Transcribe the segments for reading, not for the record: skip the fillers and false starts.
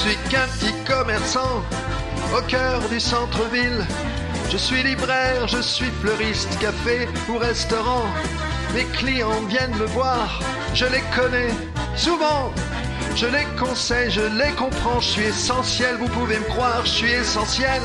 suis qu'un petit commerçant au cœur du centre-ville. Je suis libraire, je suis fleuriste, café ou restaurant. Mes clients viennent me voir, je les connais souvent. Je les conseille, je les comprends, je suis essentiel, vous pouvez me croire, je suis essentiel.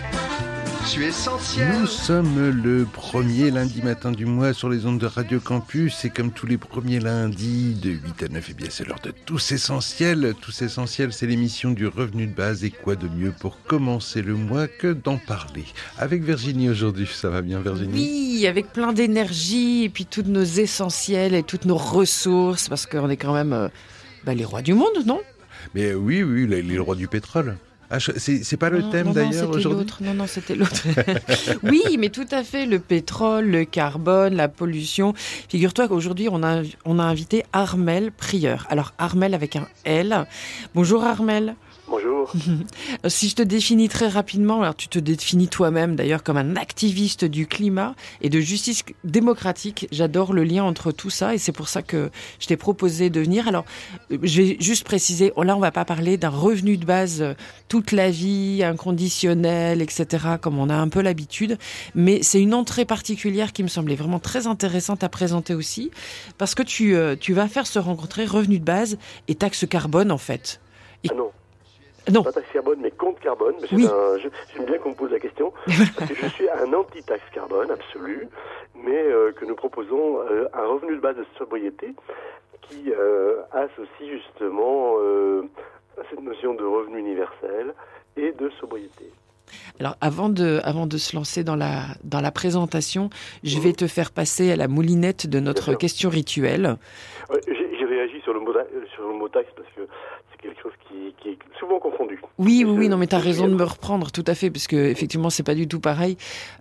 Je suis essentiel. Nous sommes le premier lundi matin du mois sur les ondes de Radio Campus et comme tous les premiers lundis de 8 à 9, eh bien c'est l'heure de Tous Essentiels. Tous Essentiels, c'est l'émission du revenu de base et quoi de mieux pour commencer le mois que d'en parler. Avec Virginie aujourd'hui, ça va bien Virginie ? Oui, avec plein d'énergie et puis toutes nos essentiels et toutes nos ressources parce qu'on est quand même les rois du monde, non ? Mais oui, les rois du pétrole. Ah, c'est pas le thème d'ailleurs aujourd'hui ? Non, c'était l'autre. Oui, mais tout à fait, le pétrole, le carbone, la pollution. Figure-toi qu'aujourd'hui, on a invité Armel Prieur. Alors, Armel avec un L. Bonjour Armel. Bonjour. Si je te définis très rapidement, alors tu te définis toi-même d'ailleurs comme un activiste du climat et de justice démocratique. J'adore le lien entre tout ça et c'est pour ça que je t'ai proposé de venir. Alors, je vais juste préciser, là on va pas parler d'un revenu de base toute la vie, inconditionnel, etc. comme on a un peu l'habitude, mais c'est une entrée particulière qui me semblait vraiment très intéressante à présenter aussi parce que tu vas faire se rencontrer revenu de base et taxe carbone en fait. Ah non. Non. Pas taxe carbone, mais compte carbone. Mais oui. J'aime bien qu'on me pose la question. Parce que je suis un anti-taxe carbone, absolu, mais que nous proposons un revenu de base de sobriété qui associe justement cette notion de revenu universel et de sobriété. Alors, avant de se lancer dans la présentation, je vais te faire passer à la moulinette de notre question rituelle. J'ai réagi sur le mot taxe parce que c'est quelque chose qui est souvent confondu. Oui, non, mais tu as raison de me reprendre, tout à fait, parce que effectivement, c'est pas du tout pareil.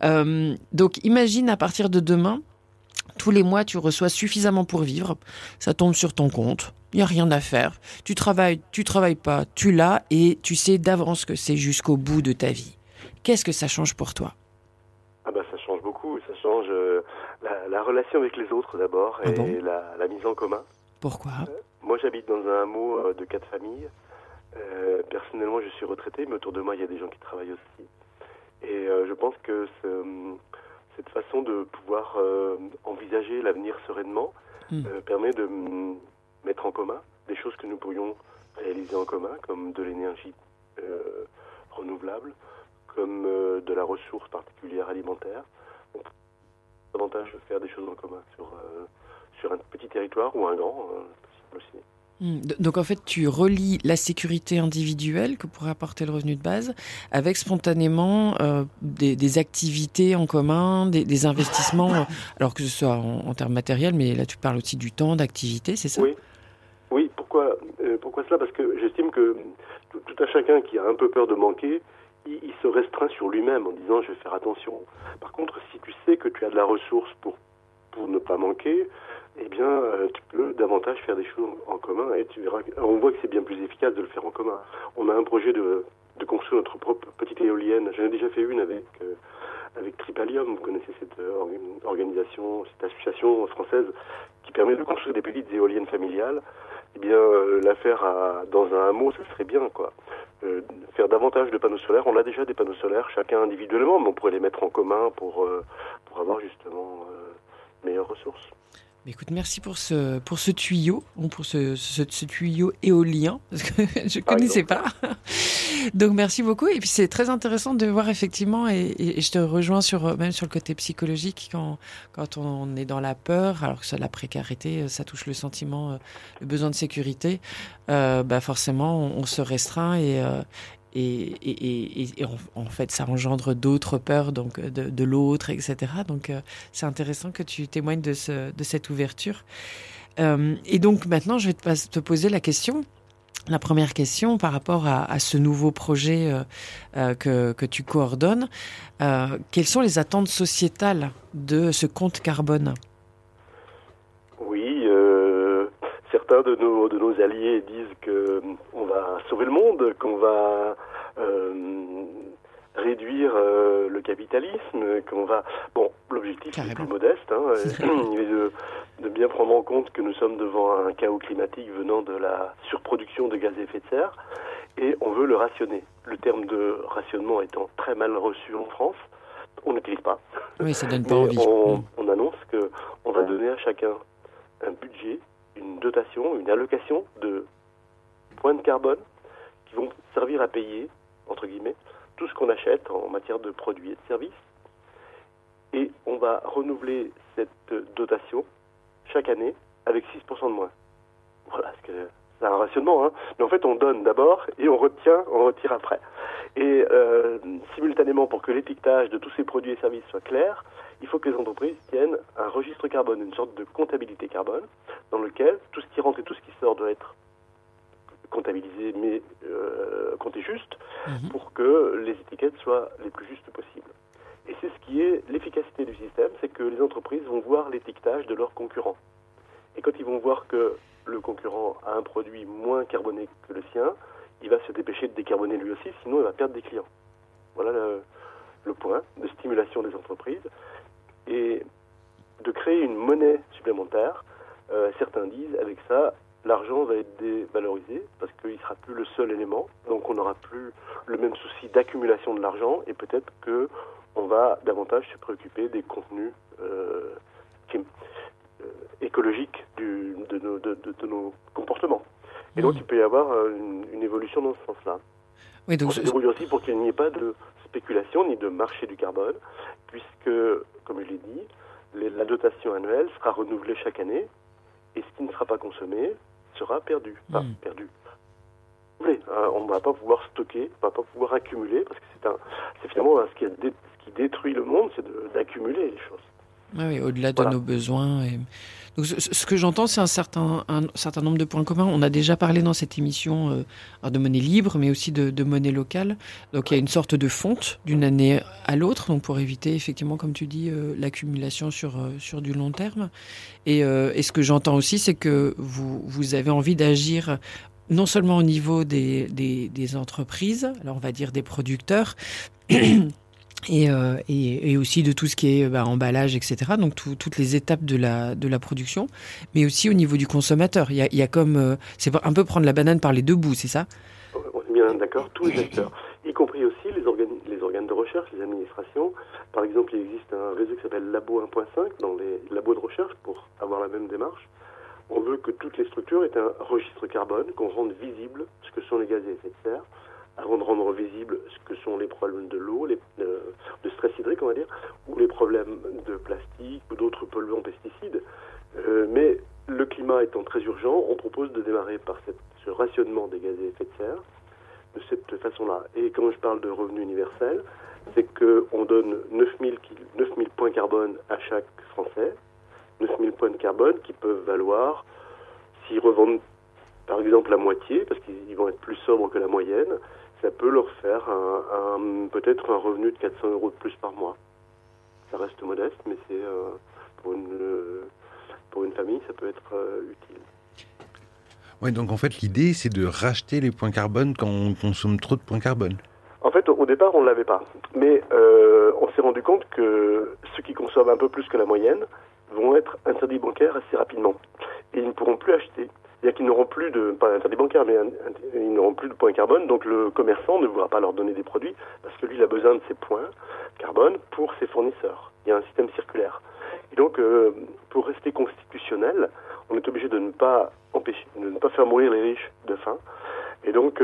Donc, imagine à partir de demain, tous les mois, tu reçois suffisamment pour vivre, ça tombe sur ton compte, il y a rien à faire, tu travailles pas, tu l'as et tu sais d'avance que c'est jusqu'au bout de ta vie. Qu'est-ce que ça change pour toi ? Ah bah ça change beaucoup, ça change la relation avec les autres d'abord et la mise en commun. Pourquoi ? Moi j'habite dans un hameau de 4 familles. Personnellement je suis retraité, mais autour de moi il y a des gens qui travaillent aussi. Et je pense que cette façon de pouvoir envisager l'avenir sereinement permet de mettre en commun des choses que nous pourrions réaliser en commun, comme de l'énergie renouvelable, comme de la ressource particulière alimentaire. On peut davantage faire des choses en commun sur un petit territoire ou un grand, possible aussi. Donc en fait, tu relis la sécurité individuelle que pourrait apporter le revenu de base avec spontanément des activités en commun, des investissements, alors que ce soit en termes matériels, mais là tu parles aussi du temps, d'activité, c'est ça ? Oui. Pourquoi cela ? Parce que j'estime que tout à chacun qui a un peu peur de manquer, il se restreint sur lui-même en disant je vais faire attention. Par contre, si tu sais que tu as de la ressource pour ne pas manquer, eh bien, tu peux davantage faire des choses en commun et tu verras. On voit que c'est bien plus efficace de le faire en commun. On a un projet de construire notre propre petite éolienne. J'en ai déjà fait une avec Tripalium. Vous connaissez cette organisation, cette association française qui permet de construire des petites éoliennes familiales. Eh bien, la faire dans un hameau, ça serait bien, quoi. Faire davantage de panneaux solaires. On a déjà des panneaux solaires, chacun individuellement, mais on pourrait les mettre en commun pour avoir justement meilleures ressources. Écoute, merci pour ce tuyau, pour ce tuyau éolien, parce que je ne connaissais pas. Donc merci beaucoup. Et puis c'est très intéressant de voir effectivement, et je te rejoins même sur le côté psychologique, quand on est dans la peur, alors que la précarité, ça touche le sentiment, le besoin de sécurité, forcément on se restreint et en fait, ça engendre d'autres peurs, donc de l'autre, etc. Donc, c'est intéressant que tu témoignes de cette ouverture. Et donc, maintenant, je vais te poser la première question par rapport à ce nouveau projet que tu coordonnes. Quelles sont les attentes sociétales de ce compte carbone ? Oui, certains de nos alliés disent qu'on va sauver le monde, qu'on va réduire le capitalisme, qu'on va... Bon, l'objectif est plus modeste, il est de bien prendre en compte que nous sommes devant un chaos climatique venant de la surproduction de gaz à effet de serre et on veut le rationner. Le terme de rationnement étant très mal reçu en France, on n'utilise pas. Oui, ça donne pas Mais envie. on annonce qu'on va donner à chacun un budget, une dotation, une allocation de points de carbone qui vont servir à payer, entre guillemets, tout ce qu'on achète en matière de produits et de services. Et on va renouveler cette dotation chaque année avec 6% de moins. Voilà, c'est un rationnement, hein. Mais en fait, on donne d'abord et on retire après. Et simultanément, pour que l'étiquetage de tous ces produits et services soit clair, il faut que les entreprises tiennent un registre carbone, une sorte de comptabilité carbone, dans lequel tout ce qui rentre et tout ce qui sort doit être comptabilisé, mais compté juste, pour que les étiquettes soient les plus justes possibles. Et c'est ce qui est l'efficacité du système, c'est que les entreprises vont voir l'étiquetage de leurs concurrents. Et quand ils vont voir que le concurrent a un produit moins carboné que le sien, il va se dépêcher de décarboner lui aussi, sinon il va perdre des clients. Voilà le point de stimulation des entreprises. Et de créer une monnaie supplémentaire, certains disent, avec ça, l'argent va être dévalorisé parce qu'il ne sera plus le seul élément, donc on n'aura plus le même souci d'accumulation de l'argent et peut-être qu'on va davantage se préoccuper des contenus écologiques de nos comportements. Et donc il peut y avoir une évolution dans ce sens-là. Oui, donc on se débrouille aussi pour qu'il n'y ait pas de spéculation ni de marché du carbone, puisque, comme je l'ai dit, la dotation annuelle sera renouvelée chaque année et ce qui ne sera pas consommé sera perdu. Enfin, perdu. On ne va pas pouvoir stocker, on ne va pas pouvoir accumuler, parce que c'est finalement ce qui détruit le monde, c'est d'accumuler les choses. Ah oui, au-delà de nos besoins. Donc, ce que j'entends, c'est un certain nombre de points communs. On a déjà parlé dans cette émission de monnaie libre, mais aussi de monnaie locale. Donc il y a une sorte de fonte d'une année à l'autre, donc pour éviter effectivement, comme tu dis, l'accumulation sur du long terme. Et ce que j'entends aussi, c'est que vous avez envie d'agir non seulement au niveau des entreprises, alors on va dire des producteurs, et aussi de tout ce qui est emballage, etc. Donc toutes les étapes de la production, mais aussi au niveau du consommateur. Il y a comme c'est un peu prendre la banane par les deux bouts, c'est ça ? On est bien d'accord, tous les acteurs, y compris aussi les organes de recherche, les administrations. Par exemple, il existe un réseau qui s'appelle Labo 1.5 dans les labos de recherche pour avoir la même démarche. On veut que toutes les structures aient un registre carbone, qu'on rende visible ce que sont les gaz à effet de serre, avant de rendre visible ce que sont les problèmes de l'eau, de stress hydrique, on va dire, ou les problèmes de plastique ou d'autres polluants pesticides. Mais le climat étant très urgent, on propose de démarrer par ce rationnement des gaz à effet de serre de cette façon-là. Et quand je parle de revenu universel, c'est qu'on donne 9000 points carbone à chaque Français, 9000 points de carbone qui peuvent valoir, s'ils revendent par exemple la moitié, parce qu'ils vont être plus sobres que la moyenne, ça peut leur faire peut-être un revenu de 400 € de plus par mois. Ça reste modeste, mais c'est pour une famille, ça peut être utile. Oui, donc en fait, l'idée, c'est de racheter les points carbone quand on consomme trop de points carbone. En fait, au départ, on ne l'avait pas. Mais on s'est rendu compte que ceux qui consomment un peu plus que la moyenne vont être interdits bancaires assez rapidement. Et ils ne pourront plus acheter. C'est-à-dire qu'ils n'auront plus pas interdit bancaire, mais ils n'auront plus de points carbone, donc le commerçant ne voudra pas leur donner des produits, parce que lui, il a besoin de ces points carbone pour ses fournisseurs. Il y a un système circulaire. Et donc, pour rester constitutionnel, on est obligé de ne pas faire mourir les riches de faim. Et donc,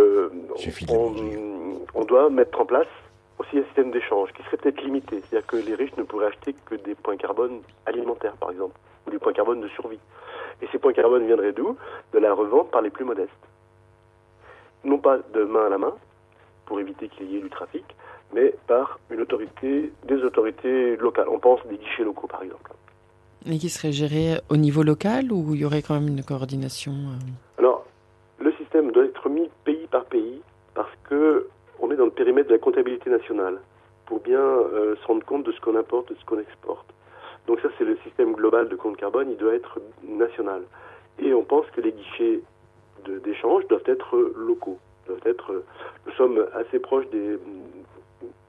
on doit mettre en place aussi un système d'échange qui serait peut-être limité. C'est-à-dire que les riches ne pourraient acheter que des points carbone alimentaires, par exemple, ou des points carbone de survie. Et ces points carbone viendraient d'où ? De la revente par les plus modestes. Non pas de main à la main, pour éviter qu'il y ait du trafic, mais par des autorités locales. On pense des guichets locaux, par exemple. Et qui serait géré au niveau local, ou il y aurait quand même une coordination Alors, le système doit être mis pays par pays, parce qu'on est dans le périmètre de la comptabilité nationale, pour bien se rendre compte de ce qu'on importe et de ce qu'on exporte. Donc ça, c'est le système global de compte carbone, il doit être national. Et on pense que les guichets d'échange doivent être locaux. Nous sommes assez proches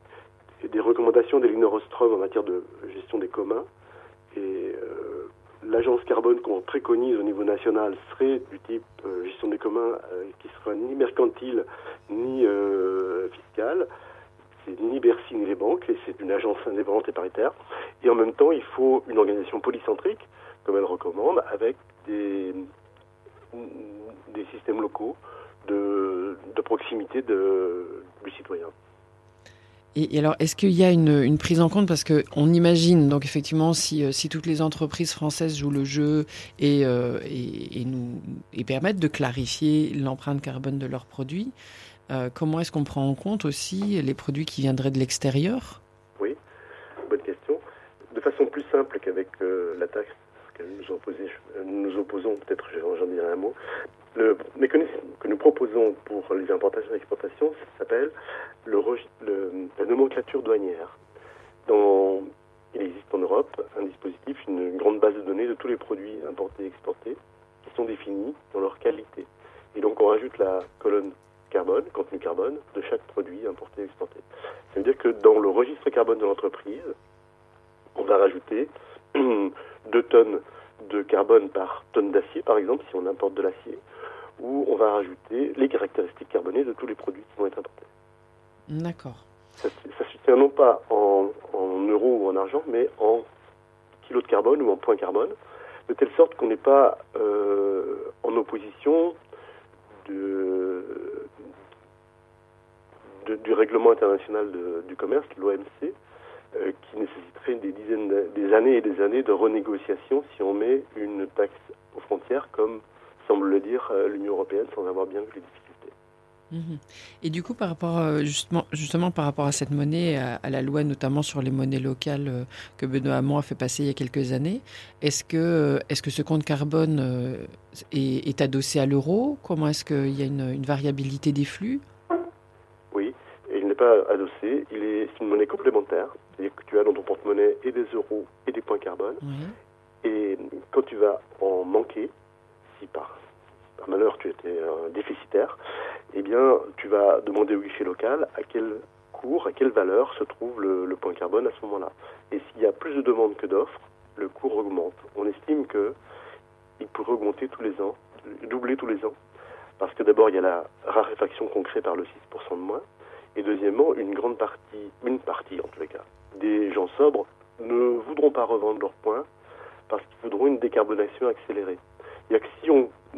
des recommandations des lignes Ostrom en matière de gestion des communs. Et l'agence carbone qu'on préconise au niveau national serait du type gestion des communs qui sera ni mercantile ni fiscale. C'est ni Bercy ni les banques, et c'est une agence indépendante et paritaire. Et en même temps, il faut une organisation polycentrique, comme elle recommande, avec des systèmes locaux de proximité du citoyen. Et alors, est-ce qu'il y a une prise en compte, parce qu'on imagine, donc effectivement, si toutes les entreprises françaises jouent le jeu et permettent de clarifier l'empreinte carbone de leurs produits, comment est-ce qu'on prend en compte aussi les produits qui viendraient de l'extérieur ? Oui, bonne question. De façon plus simple qu'avec la taxe que nous opposons, peut-être j'en dirai un mot. Le mécanisme que nous proposons pour les importations et exportations, ça s'appelle la nomenclature douanière. Il existe en Europe un dispositif, une grande base de données de tous les produits importés et exportés qui sont définis dans leur qualité. Et donc on rajoute la colonne carbone, contenu carbone, de chaque produit importé et exporté. Ça veut dire que dans le registre carbone de l'entreprise, on va rajouter 2 tonnes de carbone par tonne d'acier, par exemple, si on importe de l'acier, ou on va rajouter les caractéristiques carbonées de tous les produits qui vont être importés. D'accord. Ça se tient non pas en euros ou en argent, mais en kilos de carbone ou en points carbone, de telle sorte qu'on n'est pas en opposition du règlement international du commerce, l'OMC, qui nécessiterait des années et des années de renégociation si on met une taxe aux frontières, comme semble le dire l'Union européenne, sans avoir bien vu les difficultés. Et du coup, par rapport justement par rapport à cette monnaie, à la loi notamment sur les monnaies locales que Benoît Hamon a fait passer il y a quelques années, est-ce que ce compte carbone est adossé à l'euro ? Comment est-ce qu'il y a une variabilité des flux ? Oui, et il n'est pas adossé, c'est une monnaie complémentaire, c'est-à-dire que tu as dans ton porte-monnaie et des euros et des points carbone, et quand tu vas en manquer, si par malheur tu étais déficitaire, eh bien tu vas demander au guichet local à quel cours, à quelle valeur se trouve le point carbone à ce moment-là. Et s'il y a plus de demandes que d'offres, le cours augmente. On estime qu'il pourrait augmenter tous les ans, doubler tous les ans, parce que d'abord il y a la raréfaction qu'on crée par le 6% de moins, et deuxièmement, une partie en tous les cas, des gens sobres ne voudront pas revendre leurs points parce qu'ils voudront une décarbonation accélérée. Il y a que si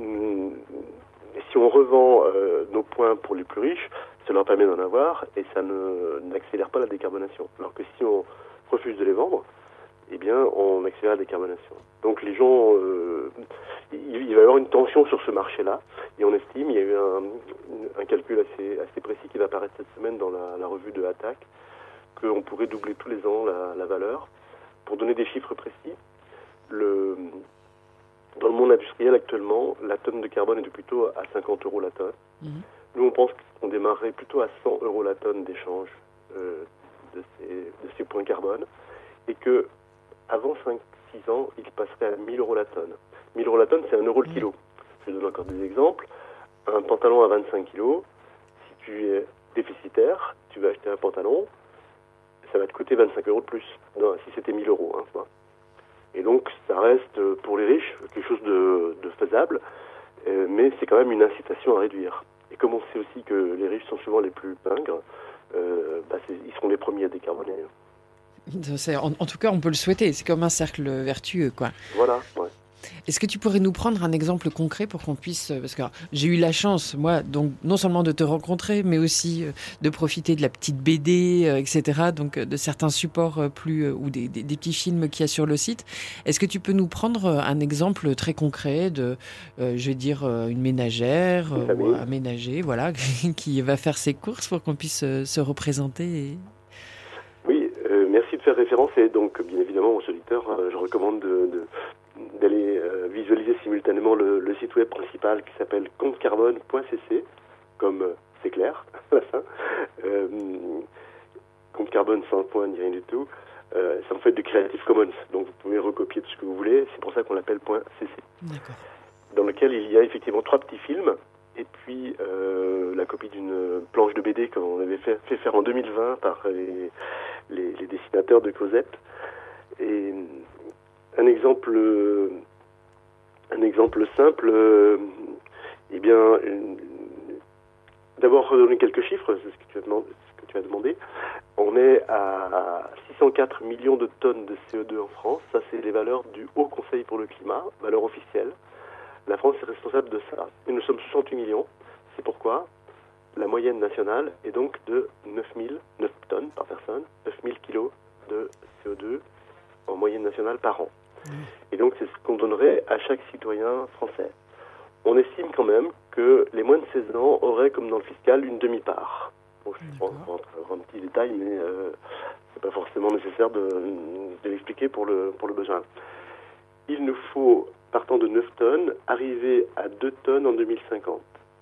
on revend nos points pour les plus riches, ça leur permet d'en avoir et ça n'accélère pas la décarbonation. Alors que si on refuse de les vendre, eh bien, on accélère la décarbonation. Donc les gens, il va y avoir une tension sur ce marché-là, et on estime, il y a eu un calcul assez précis qui va apparaître cette semaine dans la revue de Attac, qu'on pourrait doubler tous les ans la valeur. Pour donner des chiffres précis, dans le monde industriel actuellement, la tonne de carbone est plutôt à 50 euros la tonne. Nous, on pense qu'on démarrerait plutôt à 100 euros la tonne d'échange de ces points carbone, et que avant 5-6 ans, il passerait à 1000 euros la tonne. 1000 euros la tonne, c'est 1 euro le kilo. Je donne encore des exemples. Un pantalon à 25 kilos, si tu es déficitaire, tu vas acheter un pantalon, ça va te coûter 25 euros de plus. Non, si c'était 1000 euros, tu vois. Et donc, ça reste, pour les riches, quelque chose de faisable, mais c'est quand même une incitation à réduire. Et comme on sait aussi que les riches sont souvent les plus pingres, ils seront les premiers à décarboner. En tout cas, on peut le souhaiter. C'est comme un cercle vertueux, quoi. Voilà, ouais. Est-ce que tu pourrais nous prendre un exemple concret pour qu'on puisse... Parce que j'ai eu la chance, moi, donc non seulement de te rencontrer, mais aussi de profiter de la petite BD, etc., donc de certains supports ou des petits films qu'il y a sur le site. Est-ce que tu peux nous prendre un exemple très concret de, une ménagère ou un ménager, voilà, qui va faire ses courses pour qu'on puisse se représenter Oui, merci de faire référence. Et donc, bien évidemment, aux auditeurs, je recommande d'aller visualiser simultanément le site web principal qui s'appelle comptecarbone.cc, comme c'est clair, à la fin. Compte carbone sans point ni rien du tout. C'est en fait du Creative Commons, donc vous pouvez recopier tout ce que vous voulez. C'est pour ça qu'on l'appelle .cc. D'accord. Dans lequel il y a effectivement 3 petits films, et puis la copie d'une planche de BD qu'on avait fait faire en 2020 par les dessinateurs de Cosette. Et un exemple simple, d'abord redonner quelques chiffres, c'est ce que tu as demandé. On est à 604 millions de tonnes de CO2 en France. Ça, c'est les valeurs du Haut Conseil pour le climat, valeurs officielles. La France est responsable de ça. Et nous sommes 68 millions. C'est pourquoi la moyenne nationale est donc de 9 tonnes par personne, 9000 kilos de CO2 en moyenne nationale par an. Et donc, c'est ce qu'on donnerait à chaque citoyen français. On estime quand même que les moins de 16 ans auraient, comme dans le fiscal, une demi-part. Bon, je rentre un petit détail, mais c'est pas forcément nécessaire de l'expliquer pour le besoin. Il nous faut, partant de 9 tonnes, arriver à 2 tonnes en 2050.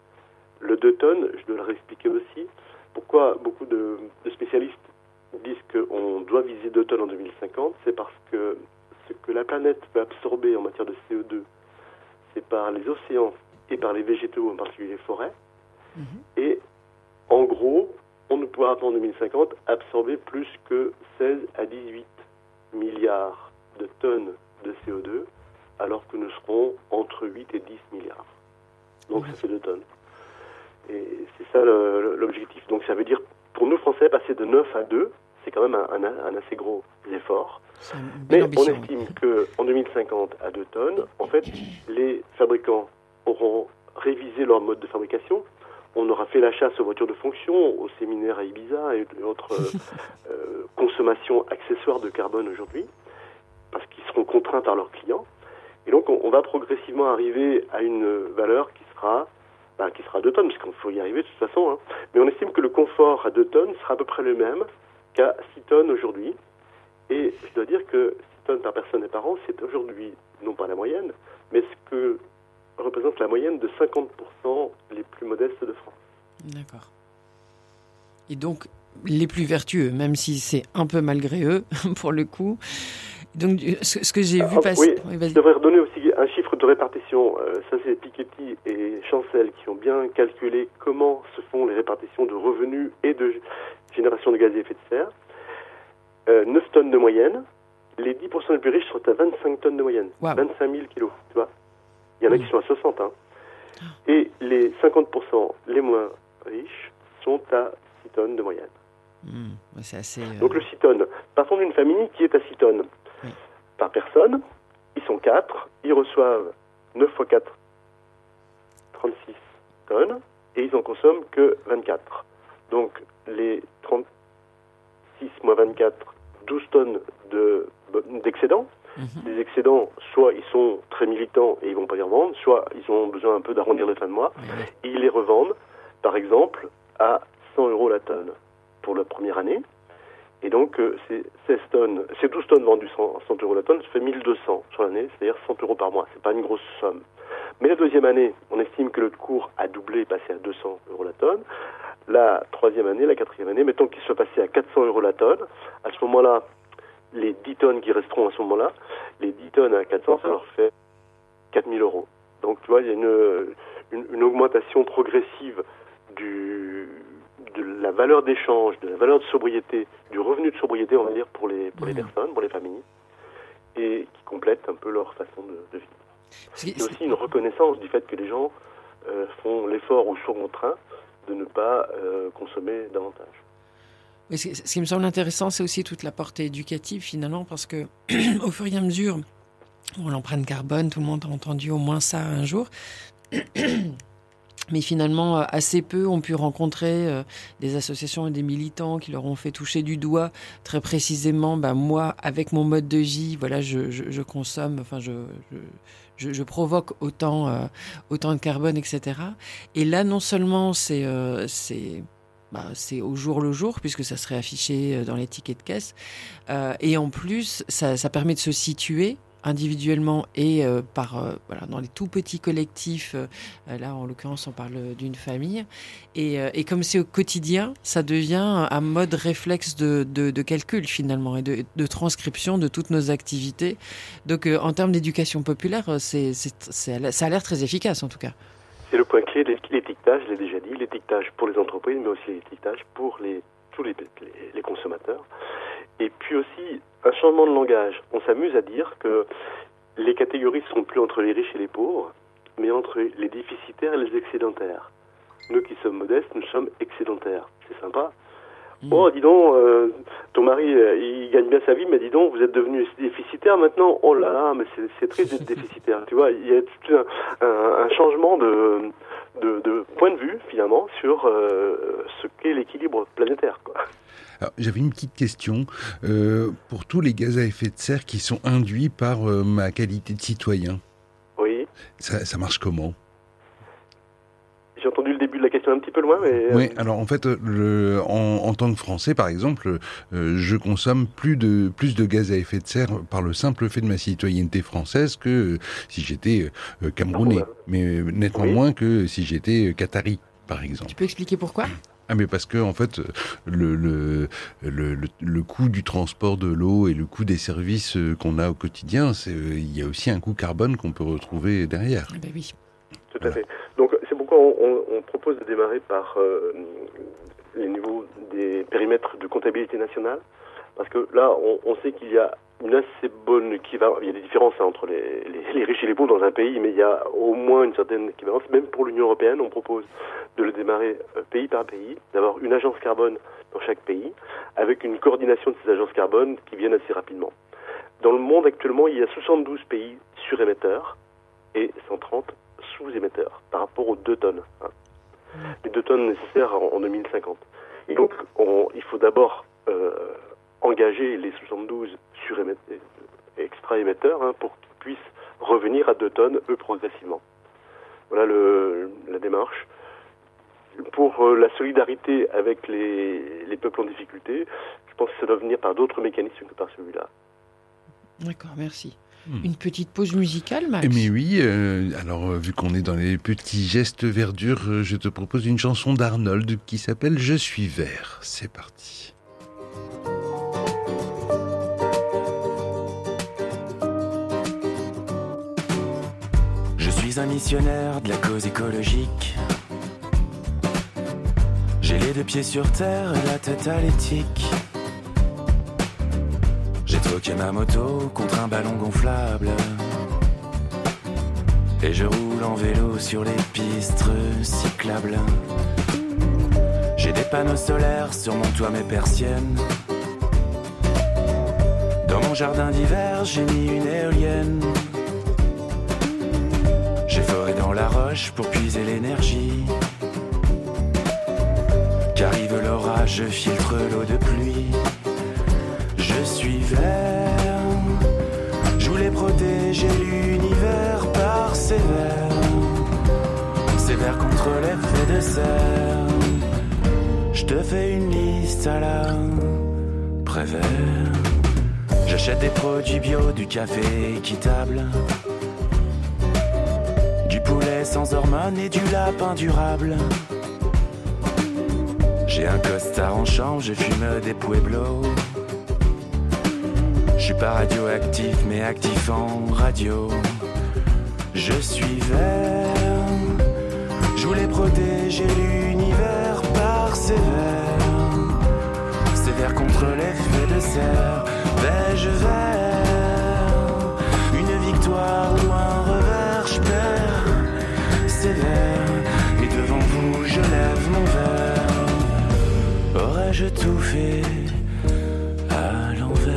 Le 2 tonnes, je dois le réexpliquer aussi. Pourquoi beaucoup de spécialistes disent qu'on doit viser 2 tonnes en 2050, c'est parce que ce que la planète peut absorber en matière de CO2, c'est par les océans et par les végétaux, en particulier les forêts. Et en gros, on ne pourra pas en 2050 absorber plus que 16 à 18 milliards de tonnes de CO2, alors que nous serons entre 8 et 10 milliards. Donc ça fait 2 tonnes. Et c'est ça l'objectif. Donc ça veut dire, pour nous Français, passer de 9 à 2, c'est quand même un assez gros effort. Mais on estime qu'en 2050, à 2 tonnes, en fait, les fabricants auront révisé leur mode de fabrication. On aura fait la chasse aux voitures de fonction, aux séminaires à Ibiza et autres consommations accessoires de carbone aujourd'hui, parce qu'ils seront contraints par leurs clients. Et donc, on va progressivement arriver à une valeur qui sera 2 tonnes, parce qu'il faut y arriver de toute façon. Hein. Mais on estime que le confort à 2 tonnes sera à peu près le même qu'à 6 tonnes aujourd'hui. Et je dois dire que 6 tonnes par personne et par an, c'est aujourd'hui, non pas la moyenne, mais ce que représente la moyenne de 50% les plus modestes de France. D'accord. Et donc, les plus vertueux, même si c'est un peu malgré eux, pour le coup. Donc, ce que j'ai vu passer... Oui, je devrais redonner aussi un chiffre de répartition. Ça, c'est Piketty et Chancel qui ont bien calculé comment se font les répartitions de revenus et de génération de gaz à effet de serre. 9 tonnes de moyenne. Les 10% les plus riches sont à 25 tonnes de moyenne. Wow. 25 000 kilos, tu vois. Il y en a qui sont à 60. Hein. Et les 50% les moins riches sont à 6 tonnes de moyenne. C'est assez... Donc le 6 tonnes. Partons d'une famille qui est à 6 tonnes. Par personne, ils sont 4, ils reçoivent 9 x 4, 36 tonnes, et ils en consomment que 24. Donc les 36 moins 24, 12 tonnes d'excédents. Les excédents, soit ils sont très militants et ils vont pas les revendre, soit ils ont besoin un peu d'arrondir les fins de mois, et ils les revendent, par exemple, à 100 € la tonne pour la première année. Et donc, c'est 12 tonnes vendues 100 € la tonne, ça fait 1200 sur l'année, c'est-à-dire 100 € par mois. C'est pas une grosse somme. Mais la deuxième année, on estime que le cours a doublé, passé à 200 € la tonne. La troisième année, la quatrième année, mettons qu'il soit passé à 400 € la tonne. À ce moment-là, les 10 tonnes qui resteront à ce moment-là, les 10 tonnes à 400, ça leur fait 4 000 €. Donc, tu vois, il y a une augmentation progressive de la valeur d'échange, de la valeur de sobriété, du revenu de sobriété, on va dire, pour les personnes, pour les familles, et qui complète un peu leur façon de vivre. C'est aussi une reconnaissance du fait que les gens font l'effort ou sont contraints de ne pas consommer davantage. Mais ce qui me semble intéressant, c'est aussi toute la portée éducative, finalement, parce que au fur et à mesure, l'empreinte carbone, tout le monde a entendu au moins ça un jour. Mais finalement, assez peu ont pu rencontrer des associations et des militants qui leur ont fait toucher du doigt très précisément, moi, avec mon mode de vie, voilà, je consomme, enfin, je provoque autant de carbone, etc. Et là, non seulement c'est au jour le jour, puisque ça serait affiché dans les tickets de caisse, et en plus, ça permet de se situer individuellement et dans les tout petits collectifs. Là, en l'occurrence, on parle d'une famille. Et comme c'est au quotidien, ça devient un mode réflexe de calcul, finalement, et de transcription de toutes nos activités. Donc, en termes d'éducation populaire, ça a l'air très efficace, en tout cas. C'est le point clé, l'étiquetage, je l'ai déjà dit, l'étiquetage pour les entreprises, mais aussi l'étiquetage pour tous les consommateurs. Et puis aussi, un changement de langage. On s'amuse à dire que les catégories ne sont plus entre les riches et les pauvres, mais entre les déficitaires et les excédentaires. Nous qui sommes modestes, nous sommes excédentaires. C'est sympa. Oh, dis donc, ton mari, il gagne bien sa vie, mais dis donc, vous êtes devenu déficitaire maintenant. Oh là là, mais c'est triste d'être déficitaire. Tu vois, il y a tout un changement de point de vue, finalement, sur ce qu'est l'équilibre planétaire, quoi. Alors, j'avais une petite question. Pour tous les gaz à effet de serre qui sont induits par ma qualité de citoyen, oui. Ça marche comment ? J'ai entendu le début de la question un petit peu loin, mais... Oui, alors en fait, en tant que Français, par exemple, je consomme plus de gaz à effet de serre par le simple fait de ma citoyenneté française que si j'étais camerounais, mais nettement moins que si j'étais qatari, par exemple. Tu peux expliquer pourquoi ? Ah, mais parce que en fait, le coût du transport de l'eau et le coût des services qu'on a au quotidien, il y a aussi un coût carbone qu'on peut retrouver derrière. Eh ben oui. Tout à fait. Donc c'est pourquoi on propose de démarrer par les niveaux des périmètres de comptabilité nationale, parce que là on sait qu'il y a une assez bonne équivalence. Il y a des différences entre les riches et les pauvres dans un pays, mais il y a au moins une certaine équivalence. Même pour l'Union européenne, on propose de le démarrer pays par pays, d'avoir une agence carbone dans chaque pays, avec une coordination de ces agences carbone qui viennent assez rapidement. Dans le monde actuellement, il y a 72 pays surémetteurs et 130 sous-émetteurs par rapport aux 2 tonnes. Les 2 tonnes nécessaires en 2050. Et donc, il faut d'abord engager les 72 extra-émetteurs pour qu'ils puissent revenir à 2 tonnes, eux, progressivement. Voilà la démarche. Pour la solidarité avec les peuples en difficulté, je pense que ça doit venir par d'autres mécanismes que par celui-là. D'accord, merci. Une petite pause musicale, Max ? Mais oui, alors vu qu'on est dans les petits gestes verdure, je te propose une chanson d'Arnold qui s'appelle « Je suis vert ». C'est parti. Je suis un missionnaire de la cause écologique. J'ai les 2 pieds sur terre et la tête à l'éthique. J'ai troqué ma moto contre un ballon gonflable. Et je roule en vélo sur les pistes cyclables. J'ai des panneaux solaires sur mon toit, mes persiennes. Dans mon jardin d'hiver, j'ai mis une éolienne. J'ai foré dans la roche pour puiser l'énergie. Qu'arrive l'orage, je filtre l'eau de pluie. Je suis vert, je voulais protéger l'univers par sévère. Sévère contre l'effet de serre. Je te fais une liste à la Prévert. J'achète des produits bio, du café équitable, du poulet sans hormones et du lapin durable. J'ai un costard en chambre, je fume des Pueblo. Je suis pas radioactif, mais actif en radio. Je suis vert, je voulais protéger l'univers par sévère. Sévère contre l'effet de serre, beige vert. Une victoire ou un revers, je perds. Sévère, et devant vous je lève mon verre. Aurais-je tout fait à l'envers?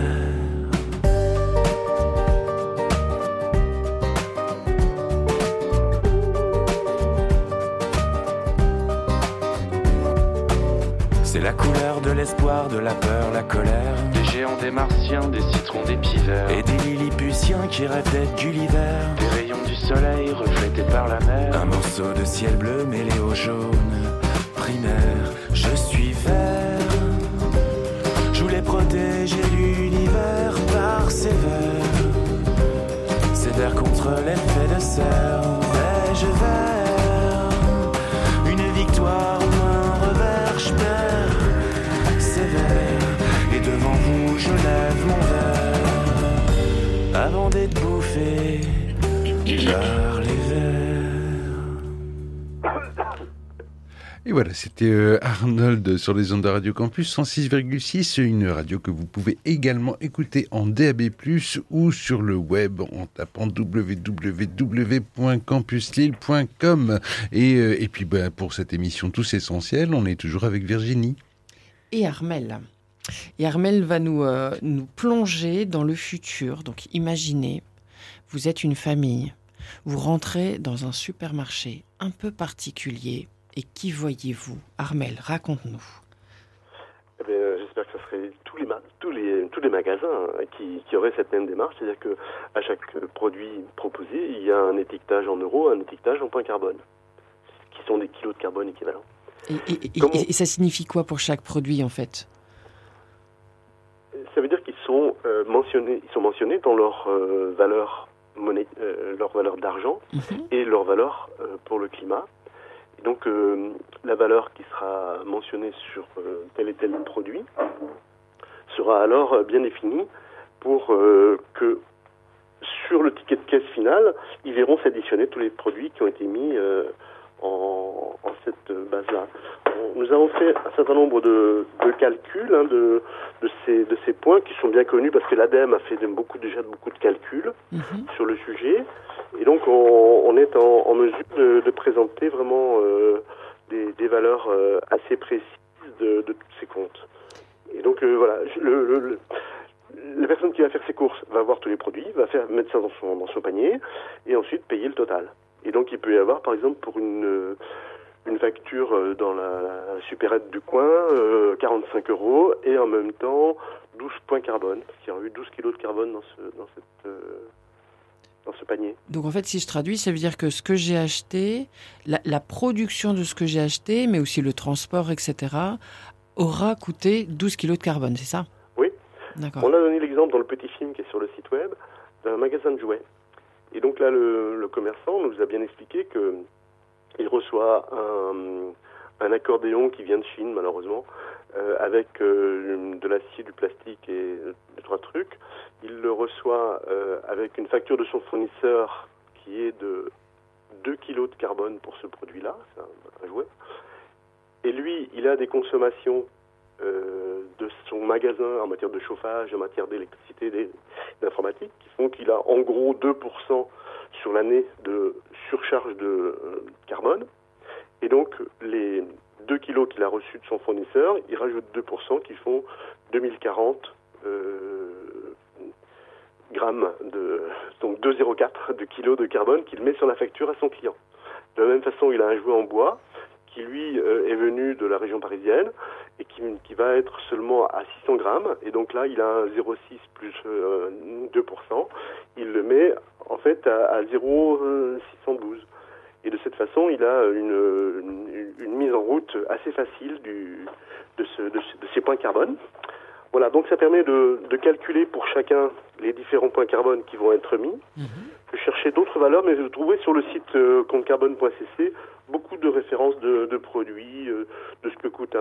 C'est la couleur de l'espoir, de la peur, la colère. Des géants, des martiens, des citrons, des pivers. Et des lilliputiens qui rêvent d'être Gulliver. Des rayons du soleil reflétés par la mer. Un morceau de ciel bleu mêlé au jaune primaire. Je suis vert, je voulais protéger l'univers par sévère. Sévère contre l'effet de serre. Beige vert, une victoire ou un revers, je perds. Sévère, et devant vous je lève mon verre. Avant d'être bouffé par les vers. Et voilà, c'était Arnold sur les ondes de Radio Campus 106,6, une radio que vous pouvez également écouter en DAB+, ou sur le web en tapant www.campuslille.com. Et puis pour cette émission Tous Essentiels, on est toujours avec Virginie. Et Armel. Et Armel va nous plonger dans le futur. Donc imaginez, vous êtes une famille, vous rentrez dans un supermarché un peu particulier. Et qui voyez-vous? Armel, raconte-nous. Eh bien, j'espère que ce serait tous les magasins qui auraient cette même démarche, c'est-à-dire que à chaque produit proposé, il y a un étiquetage en euros, un étiquetage en points carbone, qui sont des kilos de carbone équivalents. Et ça signifie quoi pour chaque produit en fait? Ça veut dire qu'ils sont mentionnés dans leur valeur monnaie, leur valeur d'argent et leur valeur pour le climat. Donc la valeur qui sera mentionnée sur tel et tel produit sera alors bien définie pour que sur le ticket de caisse final, ils verront s'additionner tous les produits qui ont été mis en cette base-là. Nous avons fait un certain nombre de calculs de ces points qui sont bien connus parce que l'ADEME a fait beaucoup de calculs sur le sujet. Et donc, on est en mesure de présenter vraiment des valeurs assez précises de tous ces comptes. Et donc, voilà, la personne qui va faire ses courses va voir tous les produits, va mettre ça dans son panier, et ensuite payer le total. Et donc, il peut y avoir, par exemple, pour une facture dans la supérette du coin, 45 €, et en même temps, 12 points carbone, parce qu'il y aura eu 12 kilos de carbone dans ce panier. Donc en fait, si je traduis, ça veut dire que ce que j'ai acheté, la production de ce que j'ai acheté, mais aussi le transport, etc., aura coûté 12 kilos de carbone, c'est ça? Oui. D'accord. On a donné l'exemple dans le petit film qui est sur le site web d'un magasin de jouets. Et donc là, le commerçant nous a bien expliqué qu'il reçoit un accordéon qui vient de Chine, malheureusement, avec de l'acier, du plastique et 3 trucs. Il le reçoit avec une facture de son fournisseur qui est de 2 kilos de carbone pour ce produit-là, c'est un jouet. Et lui, il a des consommations de son magasin en matière de chauffage, en matière d'électricité, d'informatique, qui font qu'il a en gros 2% sur l'année de surcharge de carbone. Et donc, les 2 kilos qu'il a reçus de son fournisseur, il rajoute 2% qui font 2040 grammes donc 2,04 de kilos de carbone qu'il met sur la facture à son client. De la même façon, il a un jouet en bois qui, lui, est venu de la région parisienne et qui va être seulement à 600 grammes. Et donc là, il a un 0,6 plus 2%. Il le met, en fait, à 0,612. Et de cette façon, il a une mise en route assez facile de ces points carbone. Voilà, donc ça permet de calculer pour chacun les différents points carbone qui vont être mis, de chercher d'autres valeurs, mais de trouver sur le site comptecarbone.cc beaucoup de références de produits, de ce que coûte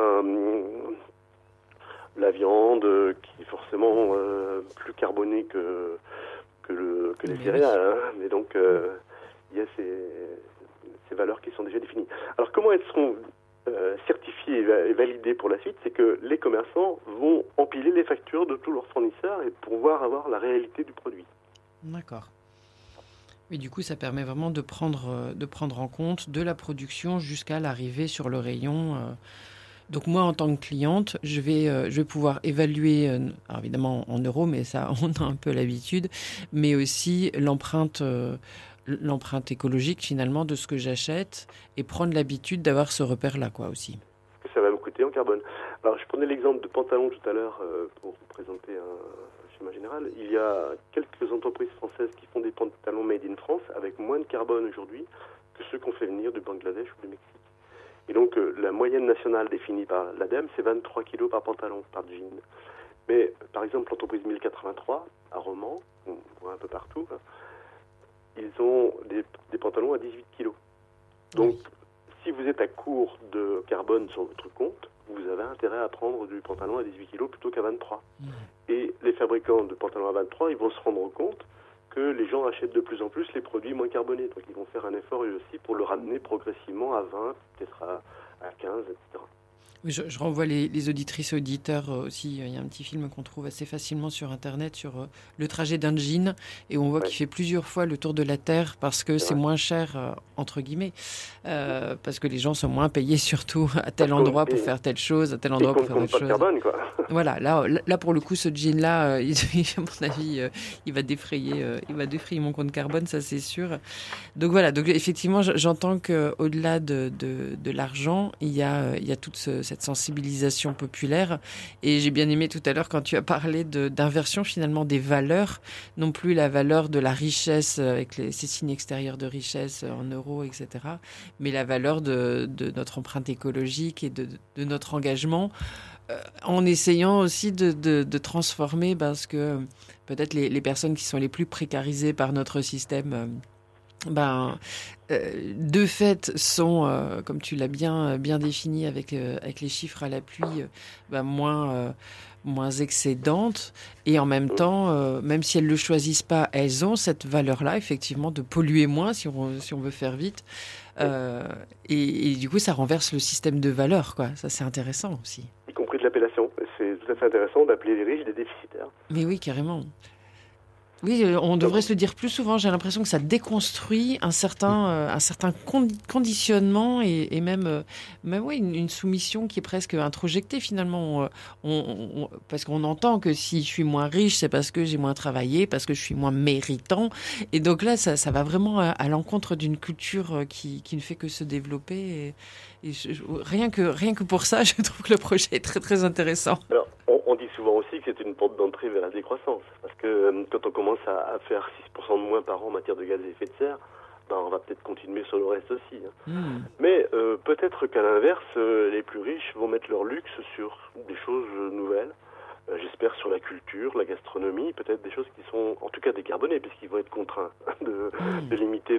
la viande, qui est forcément plus carbonée que les céréales. Hein. Mais donc, il y a ces valeurs qui sont déjà définies. Alors, comment elles seront certifiées et validées pour la suite? C'est que les commerçants vont empiler les factures de tous leurs fournisseurs et pouvoir avoir la réalité du produit. D'accord. Oui, du coup, ça permet vraiment de prendre en compte de la production jusqu'à l'arrivée sur le rayon. Donc moi, en tant que cliente, je vais pouvoir évaluer, alors évidemment en euros, mais ça, on a un peu l'habitude, mais aussi l'empreinte écologique finalement de ce que j'achète et prendre l'habitude d'avoir ce repère-là, quoi, aussi. Que ça va me coûter en carbone. Alors, je prenais l'exemple de pantalon tout à l'heure pour vous présenter un schéma général. Il y a quelques entreprises françaises qui font des pantalons made in France avec moins de carbone aujourd'hui que ceux qu'on fait venir du Bangladesh ou du Mexique. Et donc, la moyenne nationale définie par l'ADEME, c'est 23 kilos par pantalon, par jean. Mais, par exemple, l'entreprise 1083, à Romans, on voit un peu partout, hein, ils ont des pantalons à 18 kilos. Donc, si vous êtes à court de carbone sur votre compte, vous avez intérêt à prendre du pantalon à 18 kilos plutôt qu'à 23. Et les fabricants de pantalons à 23, ils vont se rendre compte que les gens achètent de plus en plus les produits moins carbonés. Donc, ils vont faire un effort eux aussi pour le ramener progressivement à 20, peut-être à 15, etc. Oui, je renvoie les auditrices et auditeurs aussi. Il y a un petit film qu'on trouve assez facilement sur Internet sur le trajet d'un djinn et on voit qu'il fait plusieurs fois le tour de la Terre parce que c'est moins cher, entre guillemets, parce que les gens sont moins payés surtout à tel endroit pour faire telle chose, à tel endroit pour faire telle chose. Carbone, quoi. Voilà, là pour le coup, ce djinn-là, à mon avis, il va défrayer mon compte carbone, ça c'est sûr. Donc voilà, donc effectivement, j'entends qu'au-delà de l'argent, il y a toute cette sensibilisation populaire. Et j'ai bien aimé tout à l'heure quand tu as parlé d'inversion finalement des valeurs, non plus la valeur de la richesse avec ces signes extérieurs de richesse en euros, etc., mais la valeur de notre empreinte écologique et de notre engagement, en essayant aussi de transformer, parce que peut-être les personnes qui sont les plus précarisées par notre système, de fait sont, comme tu l'as bien défini avec les chiffres à l'appui, moins excédentes, et en même temps, même si elles le choisissent pas, elles ont cette valeur-là effectivement de polluer moins si on veut faire vite, et du coup ça renverse le système de valeurs, quoi. Ça c'est intéressant aussi. Y compris de l'appellation. C'est tout à fait intéressant d'appeler les riches des déficitaires. Mais oui, carrément. Oui, on devrait se le dire plus souvent. J'ai l'impression que ça déconstruit un certain conditionnement et même oui, une soumission qui est presque introjectée finalement. Parce qu'on entend que si je suis moins riche, c'est parce que j'ai moins travaillé, parce que je suis moins méritant. Et donc là, ça va vraiment à l'encontre d'une culture qui ne fait que se développer. Et rien que pour ça, je trouve que le projet est très très intéressant. Alors, on dit souvent aussi que c'est une porte d'entrée vers la décroissance. Parce que quand on commence à faire 6% de moins par an en matière de gaz à effet de serre, on va peut-être continuer sur le reste aussi. Mais peut-être qu'à l'inverse, les plus riches vont mettre leur luxe sur des choses nouvelles. J'espère sur la culture, la gastronomie, peut-être des choses qui sont en tout cas décarbonées, puisqu'ils vont être contraints de limiter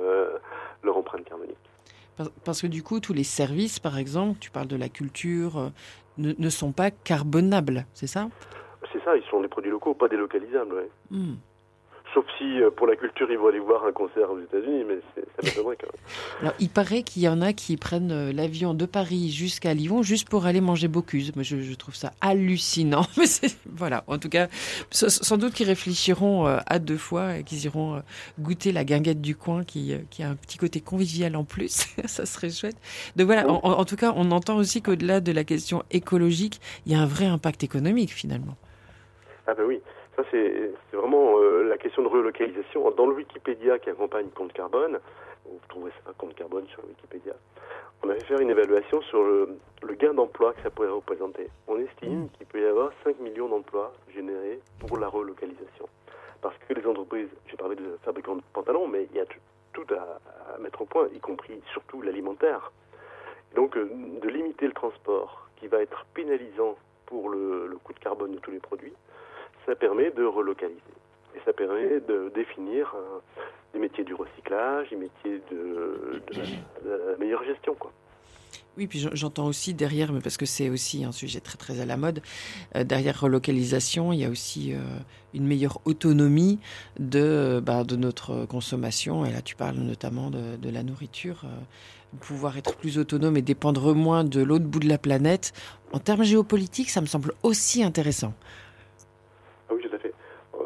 leur empreinte carbonique. Parce que du coup, tous les services, par exemple, tu parles de la culture, ne sont pas carbonables, c'est ça ? C'est ça, ils sont des produits locaux, pas délocalisables. Ouais. Sauf si, pour la culture, ils vont aller voir un concert aux États-Unis, mais ça m'étonnerait quand même. Alors, il paraît qu'il y en a qui prennent l'avion de Paris jusqu'à Lyon juste pour aller manger Bocuse. Moi, je trouve ça hallucinant. Mais voilà, en tout cas, sans doute qu'ils réfléchiront à deux fois et qu'ils iront goûter la guinguette du coin qui a un petit côté convivial en plus. Ça serait chouette. Donc voilà, en tout cas, on entend aussi qu'au-delà de la question écologique, il y a un vrai impact économique finalement. Ah ben oui. Ça, c'est vraiment la question de relocalisation. Dans le Wikipédia qui accompagne Compte Carbone, vous trouvez ça, Compte Carbone sur Wikipédia, on avait fait une évaluation sur le gain d'emploi que ça pourrait représenter. On estime qu'il peut y avoir 5 millions d'emplois générés pour la relocalisation. Parce que les entreprises, j'ai parlé de fabricants de pantalons, mais il y a tout à mettre au point, y compris surtout l'alimentaire. Donc, de limiter le transport, qui va être pénalisant pour le coût de carbone de tous les produits, ça permet de relocaliser. Et ça permet de définir les métiers du recyclage, les métiers de la meilleure gestion, quoi. Oui, puis j'entends aussi derrière, mais parce que c'est aussi un sujet très très à la mode, derrière relocalisation, il y a aussi une meilleure autonomie de notre consommation. Et là, tu parles notamment de la nourriture. Pouvoir être plus autonome et dépendre moins de l'autre bout de la planète. En termes géopolitiques, ça me semble aussi intéressant. Ah oui, tout à fait.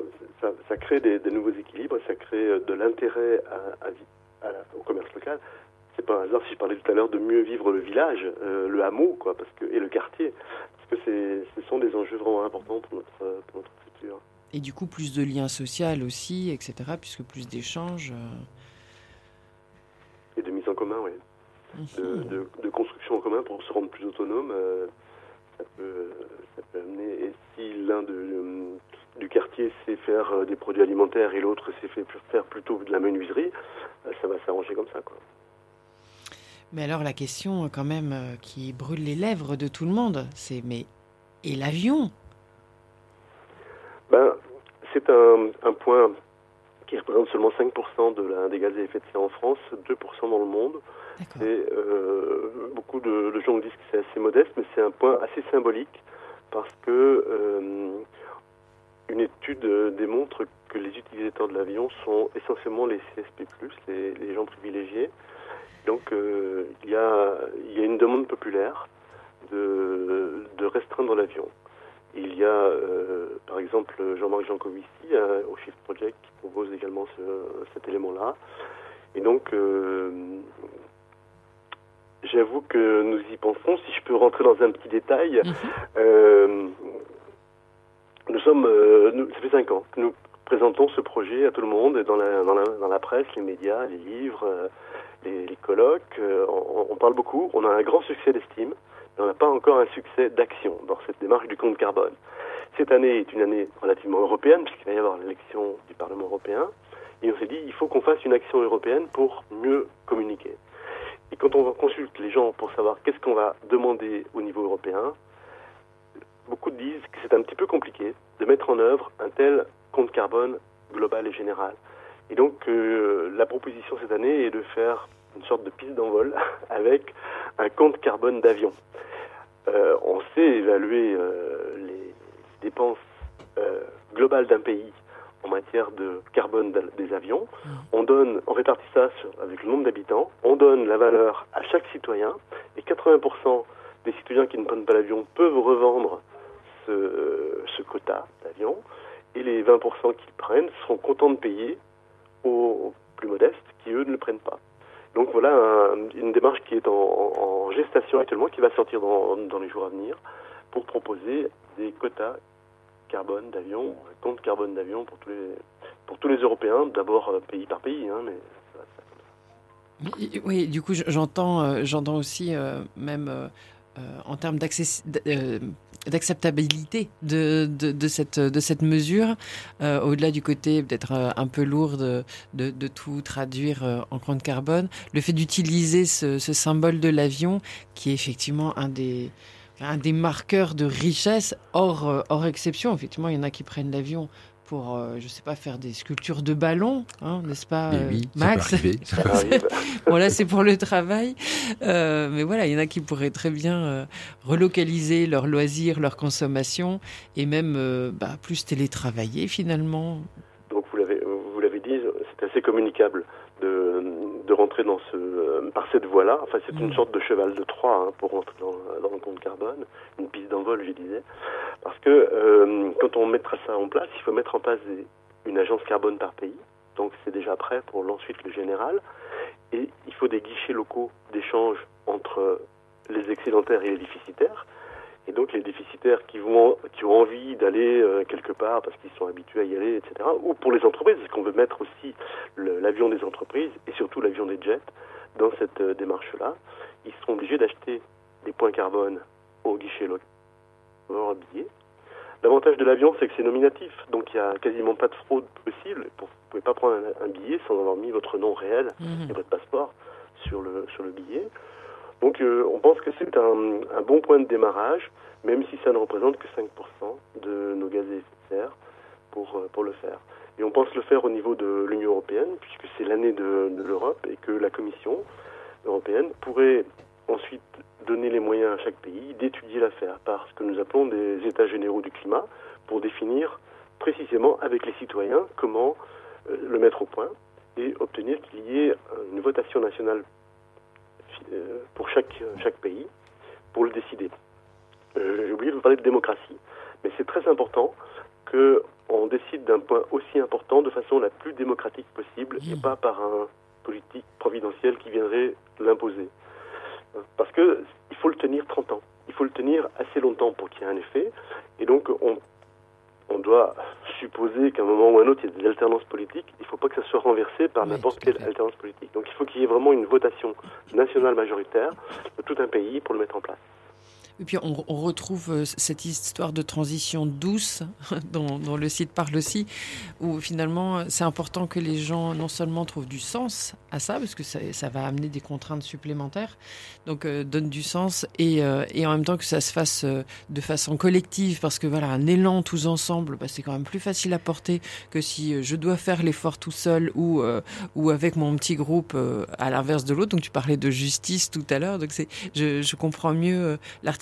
Ça crée des nouveaux équilibres, ça crée de l'intérêt au commerce local. C'est pas un hasard si je parlais tout à l'heure de mieux vivre le village, le hameau, quoi, et le quartier, parce que ce sont des enjeux vraiment importants pour notre futur. Et du coup, plus de liens sociaux aussi, etc., puisque plus d'échanges. Et de mise en commun, oui. De construction en commun pour se rendre plus autonome, ça peut amener. Et si l'un du quartier sait faire des produits alimentaires et l'autre sait faire plutôt de la menuiserie, ça va s'arranger comme ça, quoi. Mais alors la question quand même qui brûle les lèvres de tout le monde, c'est et l'avion ? C'est un point qui représente seulement 5% des gaz à effet de serre en France, 2% dans le monde. D'accord. Et beaucoup de gens disent que c'est assez modeste, mais c'est un point assez symbolique parce que une étude démontre que les utilisateurs de l'avion sont essentiellement les CSP+, les gens privilégiés. Donc il y a une une demande populaire de restreindre l'avion. Il y a, par exemple, Jean-Marc Jancovici au Shift Project qui propose également cet élément-là. Et donc, j'avoue que nous y pensons. Si je peux rentrer dans un petit détail, ça fait 5 ans que nous présentons ce projet à tout le monde, dans la presse, les médias, les livres, les colloques. On parle beaucoup. On a un grand succès d'estime, mais on n'a pas encore un succès d'action dans cette démarche du compte carbone. Cette année est une année relativement européenne, puisqu'il va y avoir l'élection du Parlement européen. Et on s'est dit, il faut qu'on fasse une action européenne pour mieux communiquer. Et quand on consulte les gens pour savoir qu'est-ce qu'on va demander au niveau européen, beaucoup disent que c'est un petit peu compliqué de mettre en œuvre un tel compte carbone global et général. Et donc, la proposition cette année est de faire une sorte de piste d'envol avec un compte carbone d'avion. On sait évaluer les dépenses globales d'un pays en matière de carbone des avions. On répartit ça avec le nombre d'habitants, on donne la valeur à chaque citoyen, et 80% des citoyens qui ne prennent pas l'avion peuvent revendre ce quota d'avion, et les 20% qu'ils prennent seront contents de payer aux plus modestes qui, eux, ne le prennent pas. Donc voilà une démarche qui est en gestation actuellement, qui va sortir dans les jours à venir, pour proposer des quotas carbone d'avion, compte carbone d'avion pour tous les Européens, d'abord pays par pays, mais ça comme ça. Oui, du coup, j'entends aussi même en termes d'acceptabilité de cette mesure, au-delà du côté peut-être un peu lourd de tout traduire en compte carbone, le fait d'utiliser ce symbole de l'avion qui est effectivement un des marqueurs de richesse hors exception. Effectivement, il y en a qui prennent l'avion pour, je sais pas, faire des sculptures de ballons, n'est-ce pas, oui, Max? Ça peut arriver. Bon, là, c'est pour le travail. Mais voilà, il y en a qui pourraient très bien relocaliser leurs loisirs, leur consommation, et même plus télétravailler, finalement. Donc, vous l'avez dit, c'est assez communicable de rentrer par cette voie-là. Enfin, c'est une sorte de cheval de Troie pour rentrer dans le compte carbone, une piste d'envol, je disais. Parce que quand on mettra ça en place, il faut mettre en place une agence carbone par pays. Donc, c'est déjà prêt pour ensuite le général. Et il faut des guichets locaux d'échange entre les excédentaires et les déficitaires. Et donc, les déficitaires qui ont envie d'aller quelque part parce qu'ils sont habitués à y aller, etc. Ou pour les entreprises, parce qu'on veut mettre aussi l'avion des entreprises et surtout l'avion des jets dans cette démarche-là. Ils seront obligés d'acheter des points carbone au guichet local, au billet. L'avantage de l'avion, c'est que c'est nominatif. Donc, il n'y a quasiment pas de fraude possible. Vous ne pouvez pas prendre un billet sans avoir mis votre nom réel et votre passeport sur le billet. Donc, on pense que c'est un bon point de démarrage, même si ça ne représente que 5% de nos gaz à effet de serre pour le faire. Et on pense le faire au niveau de l'Union européenne, puisque c'est l'année de l'Europe, et que la Commission européenne pourrait ensuite donner les moyens à chaque pays d'étudier l'affaire par ce que nous appelons des états généraux du climat, pour définir précisément avec les citoyens comment le mettre au point et obtenir qu'il y ait une votation nationale pour chaque pays pour le décider. J'ai oublié de vous parler de démocratie, mais c'est très important qu'on décide d'un point aussi important de façon la plus démocratique possible et pas par un politique providentiel qui viendrait l'imposer. Parce que il faut le tenir 30 ans. Il faut le tenir assez longtemps pour qu'il y ait un effet. Et donc, on doit supposer qu'à un moment ou à un autre, il y a des alternances politiques. Il ne faut pas que ça soit renversé par n'importe quelle alternance politique. Donc, il faut qu'il y ait vraiment une votation nationale majoritaire de tout un pays pour le mettre en place. Et puis on retrouve cette histoire de transition douce dont le site parle aussi, où finalement c'est important que les gens non seulement trouvent du sens à ça, parce que ça va amener des contraintes supplémentaires, donc donne du sens, et en même temps que ça se fasse de façon collective, parce que voilà, un élan tous ensemble, c'est quand même plus facile à porter que si je dois faire l'effort tout seul ou avec mon petit groupe à l'inverse de l'autre. Donc tu parlais de justice tout à l'heure, donc je comprends mieux l'articulation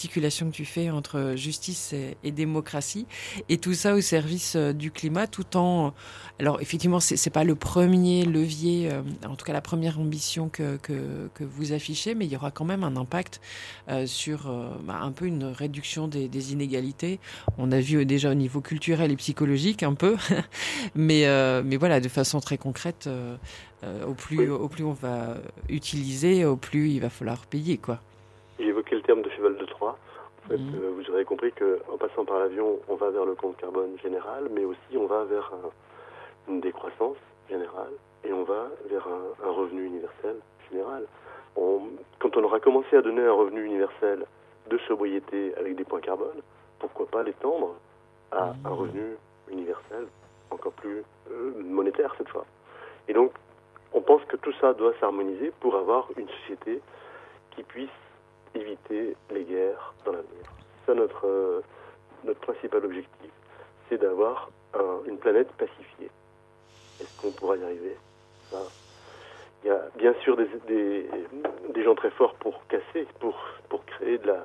l'articulation que tu fais entre justice et démocratie, et tout ça au service du climat, tout en... Alors effectivement, c'est pas le premier levier, en tout cas la première ambition que vous affichez, mais il y aura quand même un impact sur un peu une réduction des inégalités. On a vu déjà au niveau culturel et psychologique un peu, mais voilà, de façon très concrète, au plus on va utiliser, au plus il va falloir payer, quoi. J'ai évoqué le terme de cheval de Troie. En fait, vous aurez compris qu'en passant par l'avion, on va vers le compte carbone général, mais aussi on va vers une décroissance générale et on va vers un revenu universel général. Quand on aura commencé à donner un revenu universel de sobriété avec des points carbone, pourquoi pas l'étendre à un revenu universel encore plus monétaire cette fois. Et donc, on pense que tout ça doit s'harmoniser pour avoir une société qui puisse éviter les guerres dans l'avenir. C'est ça notre principal objectif, c'est d'avoir une planète pacifiée. Est-ce qu'on pourra y arriver ? Ça, il y a bien sûr des gens très forts pour casser, pour créer de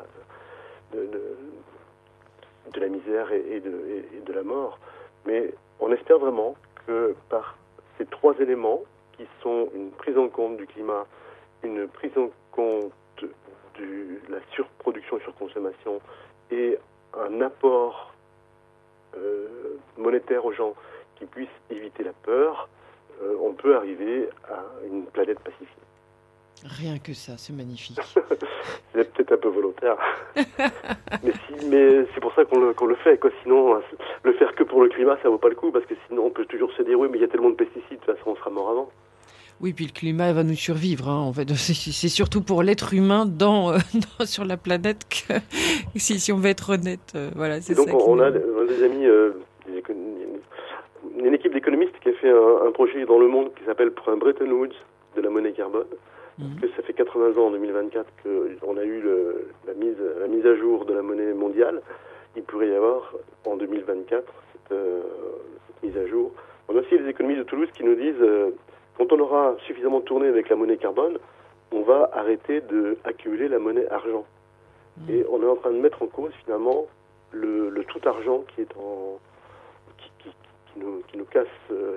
la misère et de la mort. Mais on espère vraiment que par ces trois éléments, qui sont une prise en compte du climat, une prise en compte de la surproduction et surconsommation et un apport monétaire aux gens qui puissent éviter la peur, on peut arriver à une planète pacifiée. Rien que ça, c'est magnifique. C'est peut-être un peu volontaire. mais c'est pour ça qu'on le fait, quoi. Sinon, le faire que pour le climat, ça vaut pas le coup, parce que sinon on peut toujours se dire oui, mais il y a tellement de pesticides, de toute façon on sera mort avant. Oui, puis le climat va nous survivre. Hein, en fait, c'est surtout pour l'être humain sur la planète que, si on veut être honnête, voilà, c'est donc, ça. On a des amis, une équipe d'économistes qui a fait un projet dans le monde qui s'appelle un Bretton Woods de la monnaie carbone. Parce que ça fait 80 ans en 2024 qu'on a eu la mise à jour de la monnaie mondiale. Il pourrait y avoir en 2024 cette mise à jour. On a aussi les économistes de Toulouse qui nous disent quand on aura suffisamment tourné avec la monnaie carbone, on va arrêter d'accumuler la monnaie argent. Et on est en train de mettre en cause finalement le tout argent qui est qui nous casse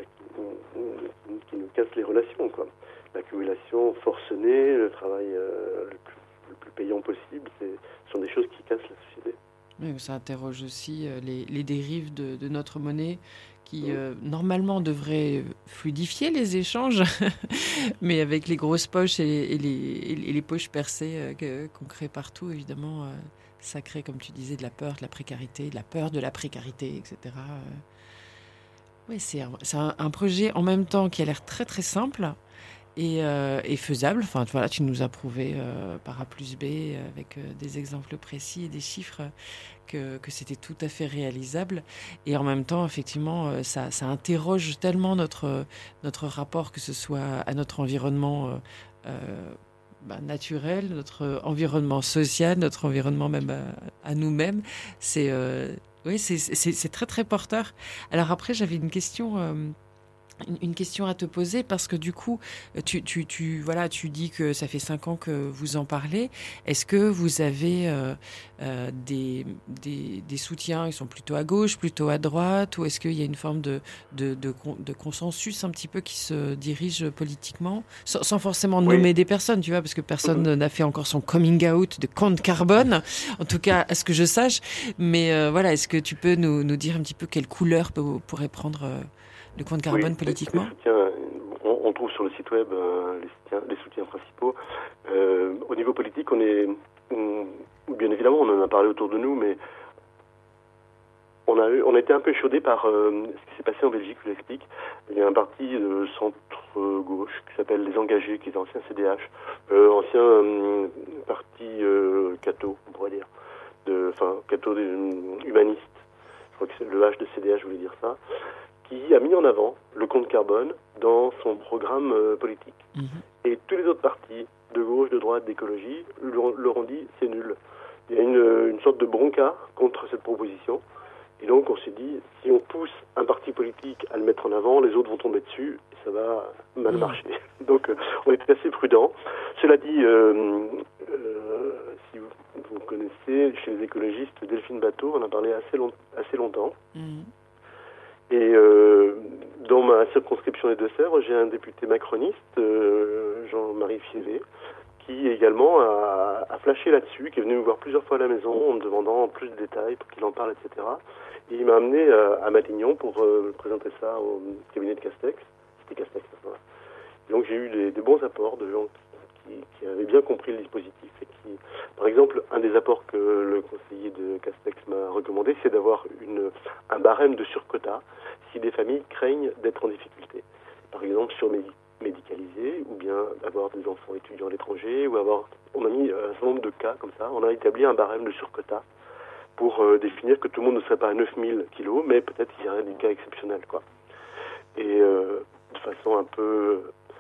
les relations, quoi. L'accumulation forcenée, le travail le plus payant possible, ce sont des choses qui cassent la société. Oui, ça interroge aussi les dérives de notre monnaie qui, normalement, devraient fluidifier les échanges, mais avec les grosses poches et les poches percées qu'on crée partout, évidemment, ça crée, comme tu disais, de la peur, de la précarité, de la peur de la précarité, etc. Oui, c'est un projet en même temps qui a l'air très très simple et faisable. Enfin, voilà, tu nous as prouvé par A plus B avec des exemples précis et des chiffres que c'était tout à fait réalisable. Et en même temps, effectivement, ça interroge tellement notre rapport, que ce soit à notre environnement naturel, notre environnement social, notre environnement même à nous-mêmes. Oui, c'est très très porteur. Alors après, j'avais une question à te poser, parce que du coup, tu dis que ça fait 5 ans que vous en parlez. Est-ce que vous avez des soutiens, ils sont plutôt à gauche, plutôt à droite, ou est-ce qu'il y a une forme de consensus un petit peu qui se dirige politiquement, sans forcément nommer des personnes, tu vois, parce que personne n'a fait encore son coming out de compte carbone, en tout cas à ce que je sache. Mais voilà, est-ce que tu peux nous dire un petit peu quelle couleur pourrait prendre le compte carbone politiquement? On trouve sur le site web les soutiens principaux. Au niveau politique, bien évidemment, on en a parlé autour de nous, mais on a été un peu chaudés par ce qui s'est passé en Belgique, je vous l'explique. Il y a un parti de centre-gauche qui s'appelle Les Engagés, qui est ancien CDH, ancien parti catho, on pourrait dire, catho humaniste. Je crois que le H de CDH voulait dire ça, qui a mis en avant le compte carbone dans son programme politique. Et tous les autres partis, de gauche, de droite, d'écologie, leur ont dit c'est nul. Il y a une sorte de bronca contre cette proposition. Et donc on s'est dit, si on pousse un parti politique à le mettre en avant, les autres vont tomber dessus et ça va mal marcher. Donc on était assez prudents. Cela dit, si vous connaissez c'est chez les écologistes Delphine Bateau, on en a parlé assez longtemps. Et dans ma circonscription des Deux-Sèvres, j'ai un député macroniste, Jean-Marie Fievé, qui également a flashé là-dessus, qui est venu me voir plusieurs fois à la maison en me demandant plus de détails pour qu'il en parle, etc. Et il m'a amené à Matignon pour présenter ça au cabinet de Castex. C'était Castex, ça. Donc j'ai eu des bons apports de gens qui avaient bien compris le dispositif et qui, par exemple, un des apports que le conseiller de Castex m'a recommandé, c'est d'avoir un barème de surquota si des familles craignent d'être en difficulté. Par exemple, médicalisés, ou bien d'avoir des enfants étudiants à l'étranger, on a mis un certain nombre de cas comme ça, on a établi un barème de surquota pour définir que tout le monde ne serait pas à 9000 kilos, mais peut-être qu'il y aurait des cas exceptionnels, quoi. Et de façon un peu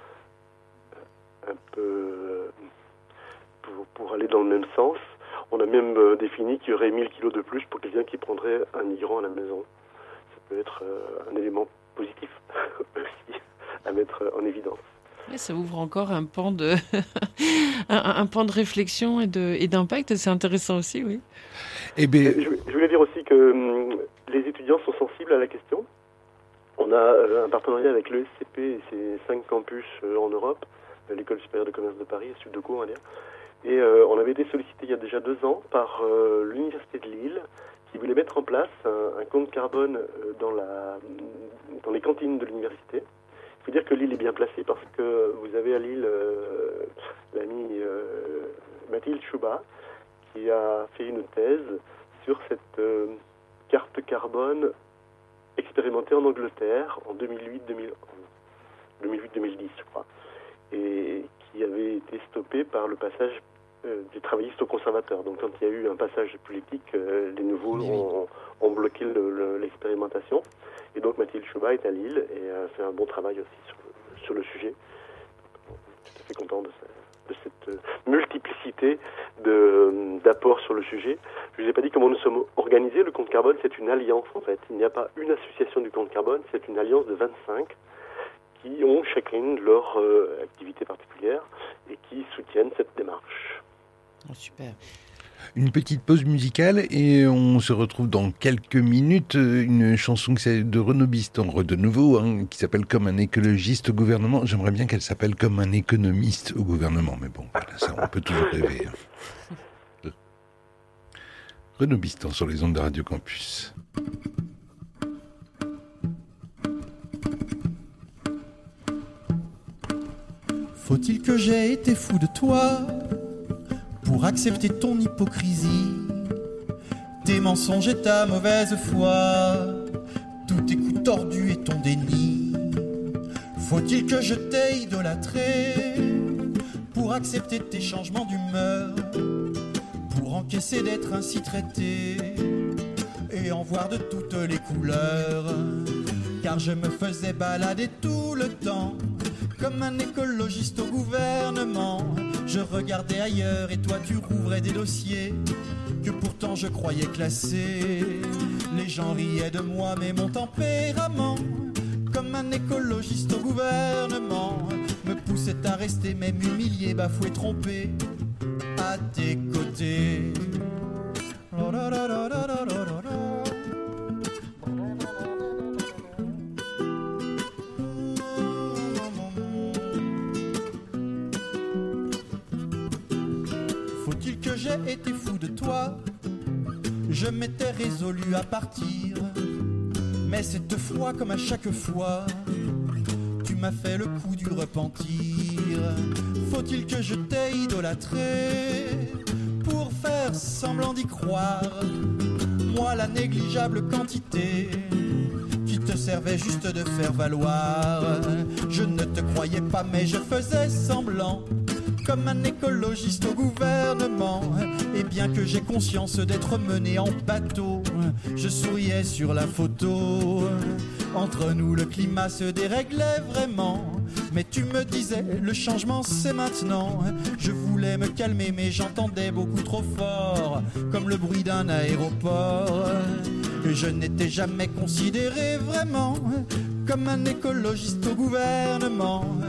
pour aller dans le même sens, on a même défini qu'il y aurait 1000 kilos de plus pour quelqu'un qui prendrait un migrant à la maison. Ça peut être un élément positif aussi à mettre en évidence. Et ça ouvre encore un pan de un pan de réflexion et d'impact. C'est intéressant aussi, oui. Je voulais dire aussi que les étudiants sont sensibles à la question. On a un partenariat avec l'ESCP et ses 5 campus en Europe, l'École supérieure de commerce de Paris, Sudoku, on va dire. Et on avait été sollicité il y a déjà 2 ans par l'Université de Lille, qui voulait mettre en place un compte carbone dans les cantines de l'université. Il faut dire que Lille est bien placée parce que vous avez à Lille l'amie Mathilde Chouba qui a fait une thèse sur cette carte carbone expérimentée en Angleterre en 2008-2010, je crois, et qui avait été stoppée par le passage des travaillistes aux conservateurs. Donc quand il y a eu un passage politique, les nouveaux ont bloqué l'expérimentation. Et donc Mathilde Chouba est à Lille et fait un bon travail aussi sur le sujet. Je suis tout à fait content de cette multiplicité d'apports sur le sujet. Je ne vous ai pas dit comment nous sommes organisés. Le compte carbone, c'est une alliance en fait. Il n'y a pas une association du compte carbone, c'est une alliance de 25 qui ont chacune leur activité particulière et qui soutiennent cette démarche. Oh, super. Une petite pause musicale et on se retrouve dans quelques minutes. Une chanson de Renaud Bistan, de nouveau, qui s'appelle Comme un écologiste au gouvernement. J'aimerais bien qu'elle s'appelle Comme un économiste au gouvernement, mais bon, voilà, ça, on peut toujours rêver. Renaud Bistan sur les ondes de Radio Campus. Faut-il que j'aie été fou de toi pour accepter ton hypocrisie, tes mensonges et ta mauvaise foi, tous tes coups tordus et ton déni? Faut-il que je t'ai idolâtré pour accepter tes changements d'humeur, pour encaisser d'être ainsi traité et en voir de toutes les couleurs? Car je me faisais balader tout le temps comme un écologiste au gouvernement. Je regardais ailleurs et toi tu rouvrais des dossiers que pourtant je croyais classés. Les gens riaient de moi mais mon tempérament, comme un écologiste au gouvernement, me poussait à rester même humilié, bafoué, trompé à tes côtés. Faut-il que j'aie été fou de toi? Je m'étais résolu à partir, mais cette fois comme à chaque fois, tu m'as fait le coup du repentir. Faut-il que je t'ai idolâtré pour faire semblant d'y croire? Moi la négligeable quantité qui te servait juste de faire valoir. Je ne te croyais pas mais je faisais semblant, comme un écologiste au gouvernement. Et bien que j'ai conscience d'être mené en bateau, je souriais sur la photo. Entre nous le climat se déréglait vraiment, mais tu me disais le changement c'est maintenant. Je voulais me calmer mais j'entendais beaucoup trop fort, comme le bruit d'un aéroport. Je n'étais jamais considéré vraiment comme un écologiste au gouvernement.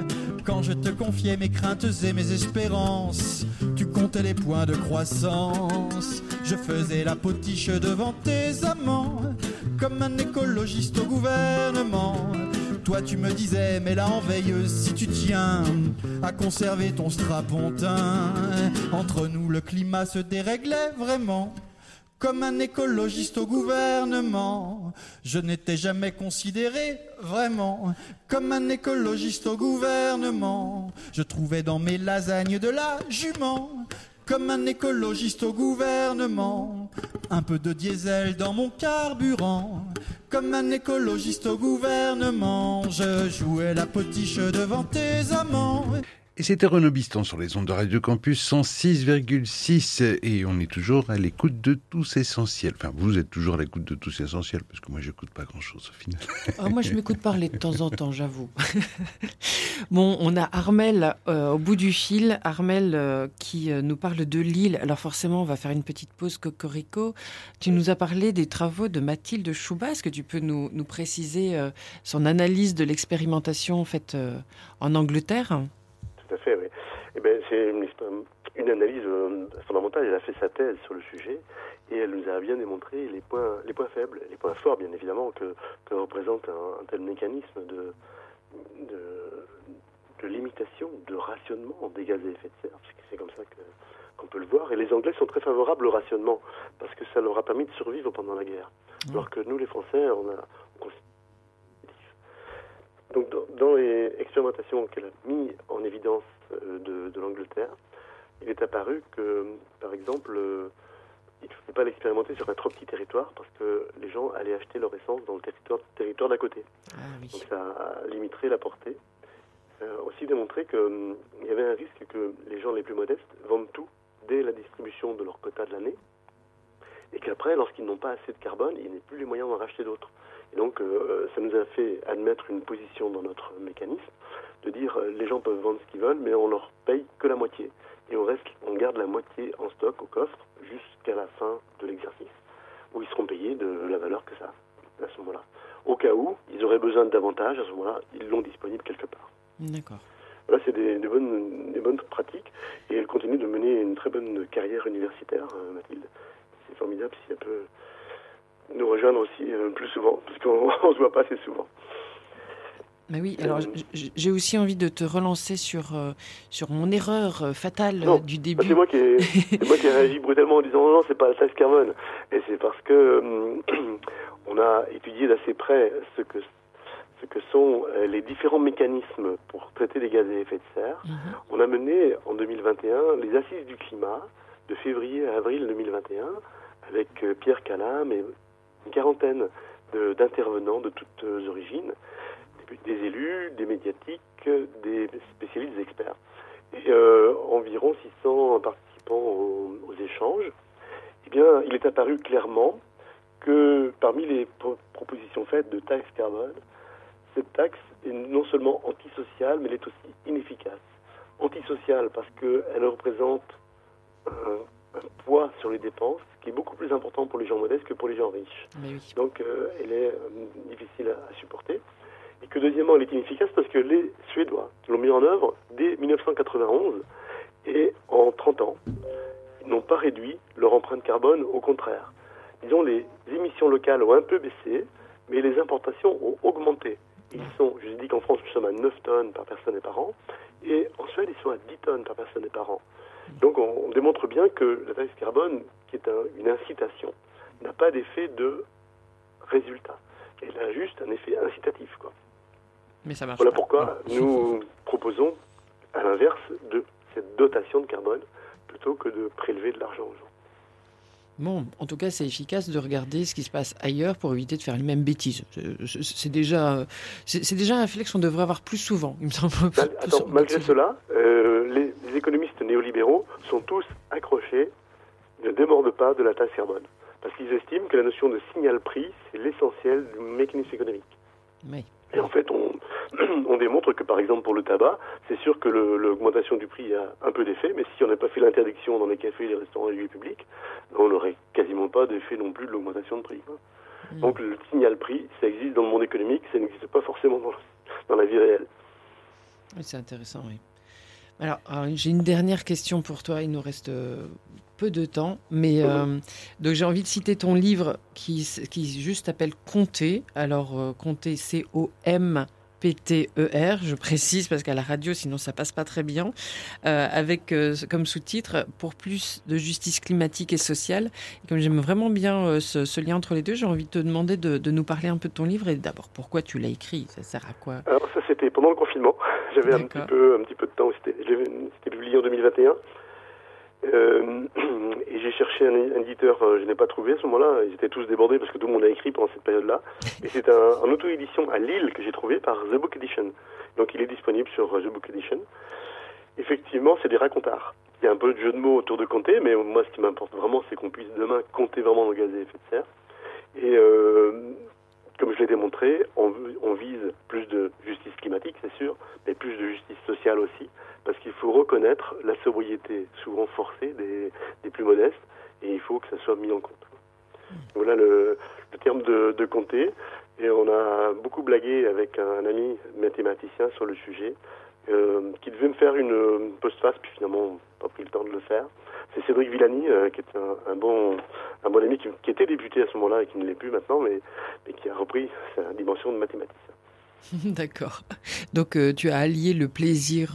Quand je te confiais mes craintes et mes espérances, tu comptais les points de croissance. Je faisais la potiche devant tes amants, comme un écologiste au gouvernement. Toi tu me disais, mais là en veille, si tu tiens à conserver ton strapontin, entre nous le climat se déréglait vraiment. Comme un écologiste au gouvernement, je n'étais jamais considéré vraiment comme un écologiste au gouvernement. Je trouvais dans mes lasagnes de la jument, comme un écologiste au gouvernement. Un peu de diesel dans mon carburant, comme un écologiste au gouvernement. Je jouais la potiche devant tes amants. Et c'était Renaud Biston sur les ondes de Radio Campus 106,6 et on est toujours à l'écoute de Tous Essentiels. Enfin, vous êtes toujours à l'écoute de Tous Essentiels parce que moi, j'écoute pas grand-chose au final. Oh, moi, je m'écoute parler de temps en temps, j'avoue. Bon, on a Armel au bout du fil. Armel qui nous parle de Lille. Alors forcément, on va faire une petite pause cocorico. Tu nous as parlé des travaux de Mathilde Choubat. Est-ce que tu peux nous préciser son analyse de l'expérimentation faite en Angleterre ? Tout à fait, oui. Eh ben, c'est une analyse fondamentale. Elle a fait sa thèse sur le sujet et elle nous a bien démontré les points faibles, les points forts, bien évidemment, que représente un tel mécanisme de limitation, de rationnement des gaz à effet de serre. Parce que c'est comme ça qu'on peut le voir. Et les Anglais sont très favorables au rationnement parce que ça leur a permis de survivre pendant la guerre. Alors que nous, les Français, donc, dans les expérimentations qu'elle a mis en évidence de l'Angleterre, il est apparu que, par exemple, il ne fallait pas l'expérimenter sur un trop petit territoire parce que les gens allaient acheter leur essence dans le territoire d'à côté. Ah, oui. Donc ça limiterait la portée. Aussi démontré qu'il y avait un risque que les gens les plus modestes vendent tout dès la distribution de leur quota de l'année et qu'après, lorsqu'ils n'ont pas assez de carbone, ils n'aient plus les moyens d'en racheter d'autres. Et donc, ça nous a fait admettre une position dans notre mécanisme, de dire les gens peuvent vendre ce qu'ils veulent, mais on leur paye que la moitié. Et on garde la moitié en stock au coffre jusqu'à la fin de l'exercice, où ils seront payés de la valeur que ça a à ce moment-là. Au cas où ils auraient besoin de davantage, à ce moment-là, ils l'ont disponible quelque part. D'accord. Voilà, c'est des bonnes pratiques, et elle continue de mener une très bonne carrière universitaire, Mathilde. C'est formidable si elle peut nous rejoindre aussi plus souvent, parce qu'on ne se voit pas assez souvent. Mais oui, alors j'ai aussi envie de te relancer sur mon erreur fatale du début. C'est moi qui ai réagi brutalement en disant non, c'est pas la taxe carbone. Et c'est parce que on a étudié d'assez près ce que sont les différents mécanismes pour traiter les gaz à effet de serre. On a mené en 2021 les assises du climat de février à avril 2021 avec Pierre Calam et une quarantaine d'intervenants de toutes origines, des élus, des médiatiques, des spécialistes, des experts. Et environ 600 participants aux échanges. Eh bien, il est apparu clairement que parmi les propositions faites de taxe carbone, cette taxe est non seulement antisociale, mais elle est aussi inefficace. Antisociale parce qu'elle représente un poids sur les dépenses qui est beaucoup plus important pour les gens modestes que pour les gens riches. Oui. Donc elle est difficile à supporter. Et que deuxièmement, elle est inefficace parce que les Suédois l'ont mis en œuvre dès 1991 et en 30 ans, ils n'ont pas réduit leur empreinte carbone, au contraire. Disons, les émissions locales ont un peu baissé, mais les importations ont augmenté. Je dis qu'en France, nous sommes à 9 tonnes par personne et par an, et en Suède, ils sont à 10 tonnes par personne et par an. Donc on démontre bien que la taxe carbone, qui est une incitation, n'a pas d'effet de résultat. Elle a juste un effet incitatif, quoi. Mais ça marche voilà pas. Pourquoi nous proposons, à l'inverse, de cette dotation de carbone, plutôt que de prélever de l'argent aux gens. Bon, en tout cas, c'est efficace de regarder ce qui se passe ailleurs pour éviter de faire les mêmes bêtises. C'est déjà un réflexe qu'on devrait avoir plus souvent, il me semble. Malgré cela, les économistes néolibéraux sont tous accrochés, ne démordent pas de la taxe carbone. Parce qu'ils estiment que la notion de signal-prix, c'est l'essentiel du mécanisme économique. Oui. Et en fait, on démontre que, par exemple, pour le tabac, c'est sûr que l'augmentation du prix a un peu d'effet, mais si on n'a pas fait l'interdiction dans les cafés, les restaurants et les lieux publics, on n'aurait quasiment pas d'effet non plus de l'augmentation de prix. Donc le signal-prix, ça existe dans le monde économique, ça n'existe pas forcément dans la vie réelle. Oui, c'est intéressant, oui. Alors, j'ai une dernière question pour toi. Il nous reste peu de temps, mais donc j'ai envie de citer ton livre qui juste s'appelle Compter. Alors, Compter, COMPTER, je précise parce qu'à la radio, sinon ça passe pas très bien, avec comme sous-titre « Pour plus de justice climatique et sociale ». Et comme j'aime vraiment bien ce lien entre les deux, j'ai envie de te demander de nous parler un peu de ton livre et d'abord pourquoi tu l'as écrit, ça sert à quoi? Alors ça c'était pendant le confinement, j'avais un petit peu de temps, c'était publié en 2021. Et j'ai cherché un éditeur, je n'ai pas trouvé à ce moment-là, ils étaient tous débordés parce que tout le monde a écrit pendant cette période-là. Et c'est un auto-édition à Lille que j'ai trouvé par The Book Edition. Donc il est disponible sur The Book Edition. Effectivement, c'est des racontards. Il y a un peu de jeu de mots autour de compter, mais moi ce qui m'importe vraiment, c'est qu'on puisse demain compter vraiment nos gaz à effet de serre. Et comme je l'ai démontré, on vise plus de justice climatique, c'est sûr, mais plus de justice sociale aussi, parce qu'il faut reconnaître la sobriété souvent forcée des plus modestes, et il faut que ça soit mis en compte. Voilà le terme de compter, et on a beaucoup blagué avec un ami mathématicien sur le sujet, qui devait me faire une postface, puis finalement, on n'a pas pris le temps de le faire. C'est Cédric Villani, qui est un bon ami qui était député à ce moment-là et qui ne l'est plus maintenant, mais qui a repris sa dimension de mathématicien. D'accord. Donc tu as allié le plaisir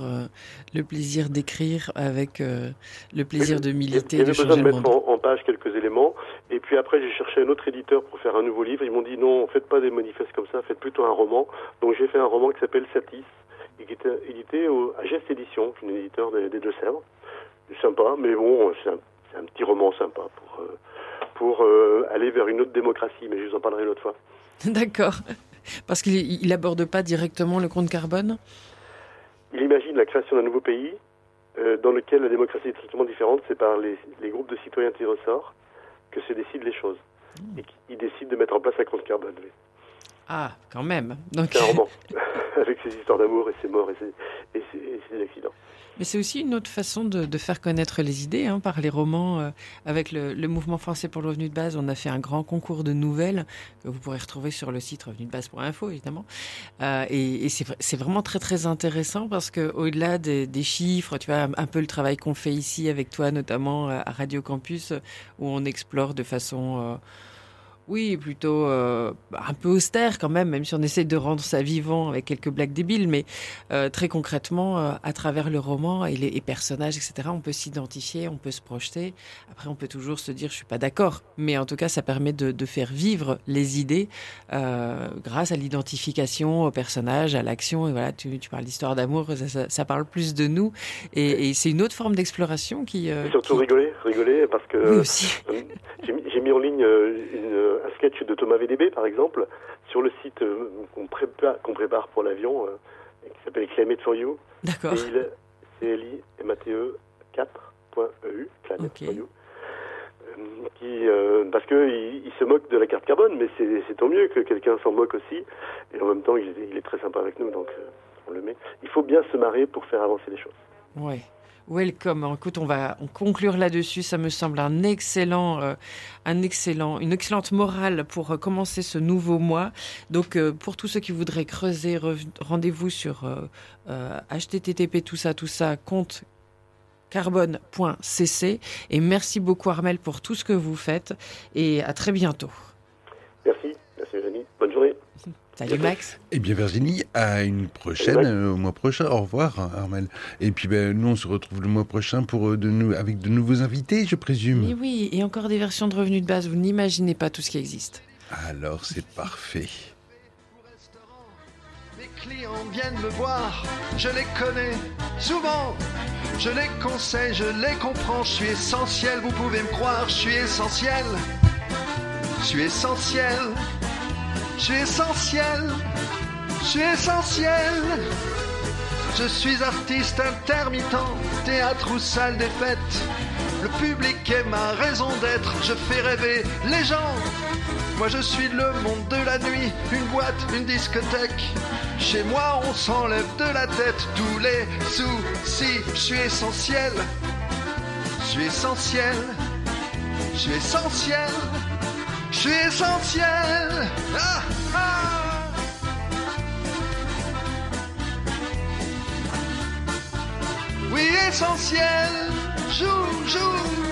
d'écrire avec le plaisir de militer et de changer le monde. J'avais besoin de mettre en page quelques éléments, et puis après j'ai cherché un autre éditeur pour faire un nouveau livre. Ils m'ont dit non, faites pas des manifestes comme ça, faites plutôt un roman. Donc j'ai fait un roman qui s'appelle Satis, et qui était édité à Geste Édition, qui est un éditeur des Deux-Sèvres. C'est sympa, mais bon, c'est un petit roman sympa pour aller vers une autre démocratie, mais je vous en parlerai l'autre fois. D'accord. Parce qu'il n'aborde pas directement le compte carbone? Il imagine la création d'un nouveau pays dans lequel la démocratie est strictement différente. C'est par les groupes de citoyens tirés au sort que se décident les choses. Et qui décident de mettre en place un compte carbone. Oui. Ah, quand même. Donc... C'est un roman, avec ses histoires d'amour et ses morts et ses accidents. Mais c'est aussi une autre façon de faire connaître les idées, par les romans. Avec le Mouvement français pour le revenu de base, on a fait un grand concours de nouvelles que vous pourrez retrouver sur le site revenudebase.info, évidemment. Et c'est vraiment très, très intéressant parce qu'au-delà des chiffres, tu vois, un peu le travail qu'on fait ici avec toi, notamment à Radio Campus, où on explore de façon... Oui, plutôt un peu austère quand même si on essaie de rendre ça vivant avec quelques blagues débiles, mais très concrètement, à travers le roman et les personnages, etc., on peut s'identifier, on peut se projeter. Après, on peut toujours se dire « je suis pas d'accord », mais en tout cas, ça permet de faire vivre les idées grâce à l'identification au personnage, à l'action. Et voilà, tu parles d'histoire d'amour, ça parle plus de nous, et c'est une autre forme d'exploration qui... Et surtout rigoler, parce que oui, aussi. J'ai mis en ligne un sketch de Thomas VDB, par exemple, sur le site qu'on prépare pour l'avion, qui s'appelle Climate for You. D'accord. CLIMATE4.eu, Climate for You. Parce qu'il se moque de la carte carbone, mais c'est tant mieux que quelqu'un s'en moque aussi. Et en même temps, il est très sympa avec nous, donc on le met. Il faut bien se marrer pour faire avancer les choses. Ouais. Welcome. Écoute, on va conclure là-dessus. Ça me semble une excellente morale pour commencer ce nouveau mois. Donc, pour tous ceux qui voudraient creuser, rendez-vous sur http tout ça compte carbone.cc. Et merci beaucoup Armel pour tout ce que vous faites. Et à très bientôt. Merci Virginie. Bonne journée. Salut Max. Eh bien Virginie, à une prochaine, au mois prochain. Au revoir Armel. Et puis nous on se retrouve le mois prochain avec de nouveaux invités, je présume. Et oui, et encore des versions de revenus de base, vous n'imaginez pas tout ce qui existe. Alors c'est parfait. Mes clients viennent me voir, je les connais souvent, je les conseille, je les comprends, je suis essentiel, vous pouvez me croire, je suis essentiel, je suis essentiel. Je suis essentiel, je suis essentiel. Je suis artiste intermittent, théâtre ou salle des fêtes. Le public est ma raison d'être, je fais rêver les gens. Moi je suis le monde de la nuit, une boîte, une discothèque. Chez moi on s'enlève de la tête tous les soucis. Je suis essentiel, je suis essentiel, je suis essentiel. Je suis essentiel. Ah, ah. Oui, essentiel, joue, joue.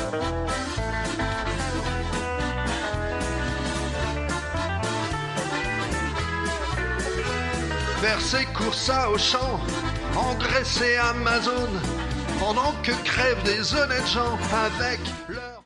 Faire ses courses à Auchan, engraisser Amazon, pendant que crèvent des honnêtes gens avec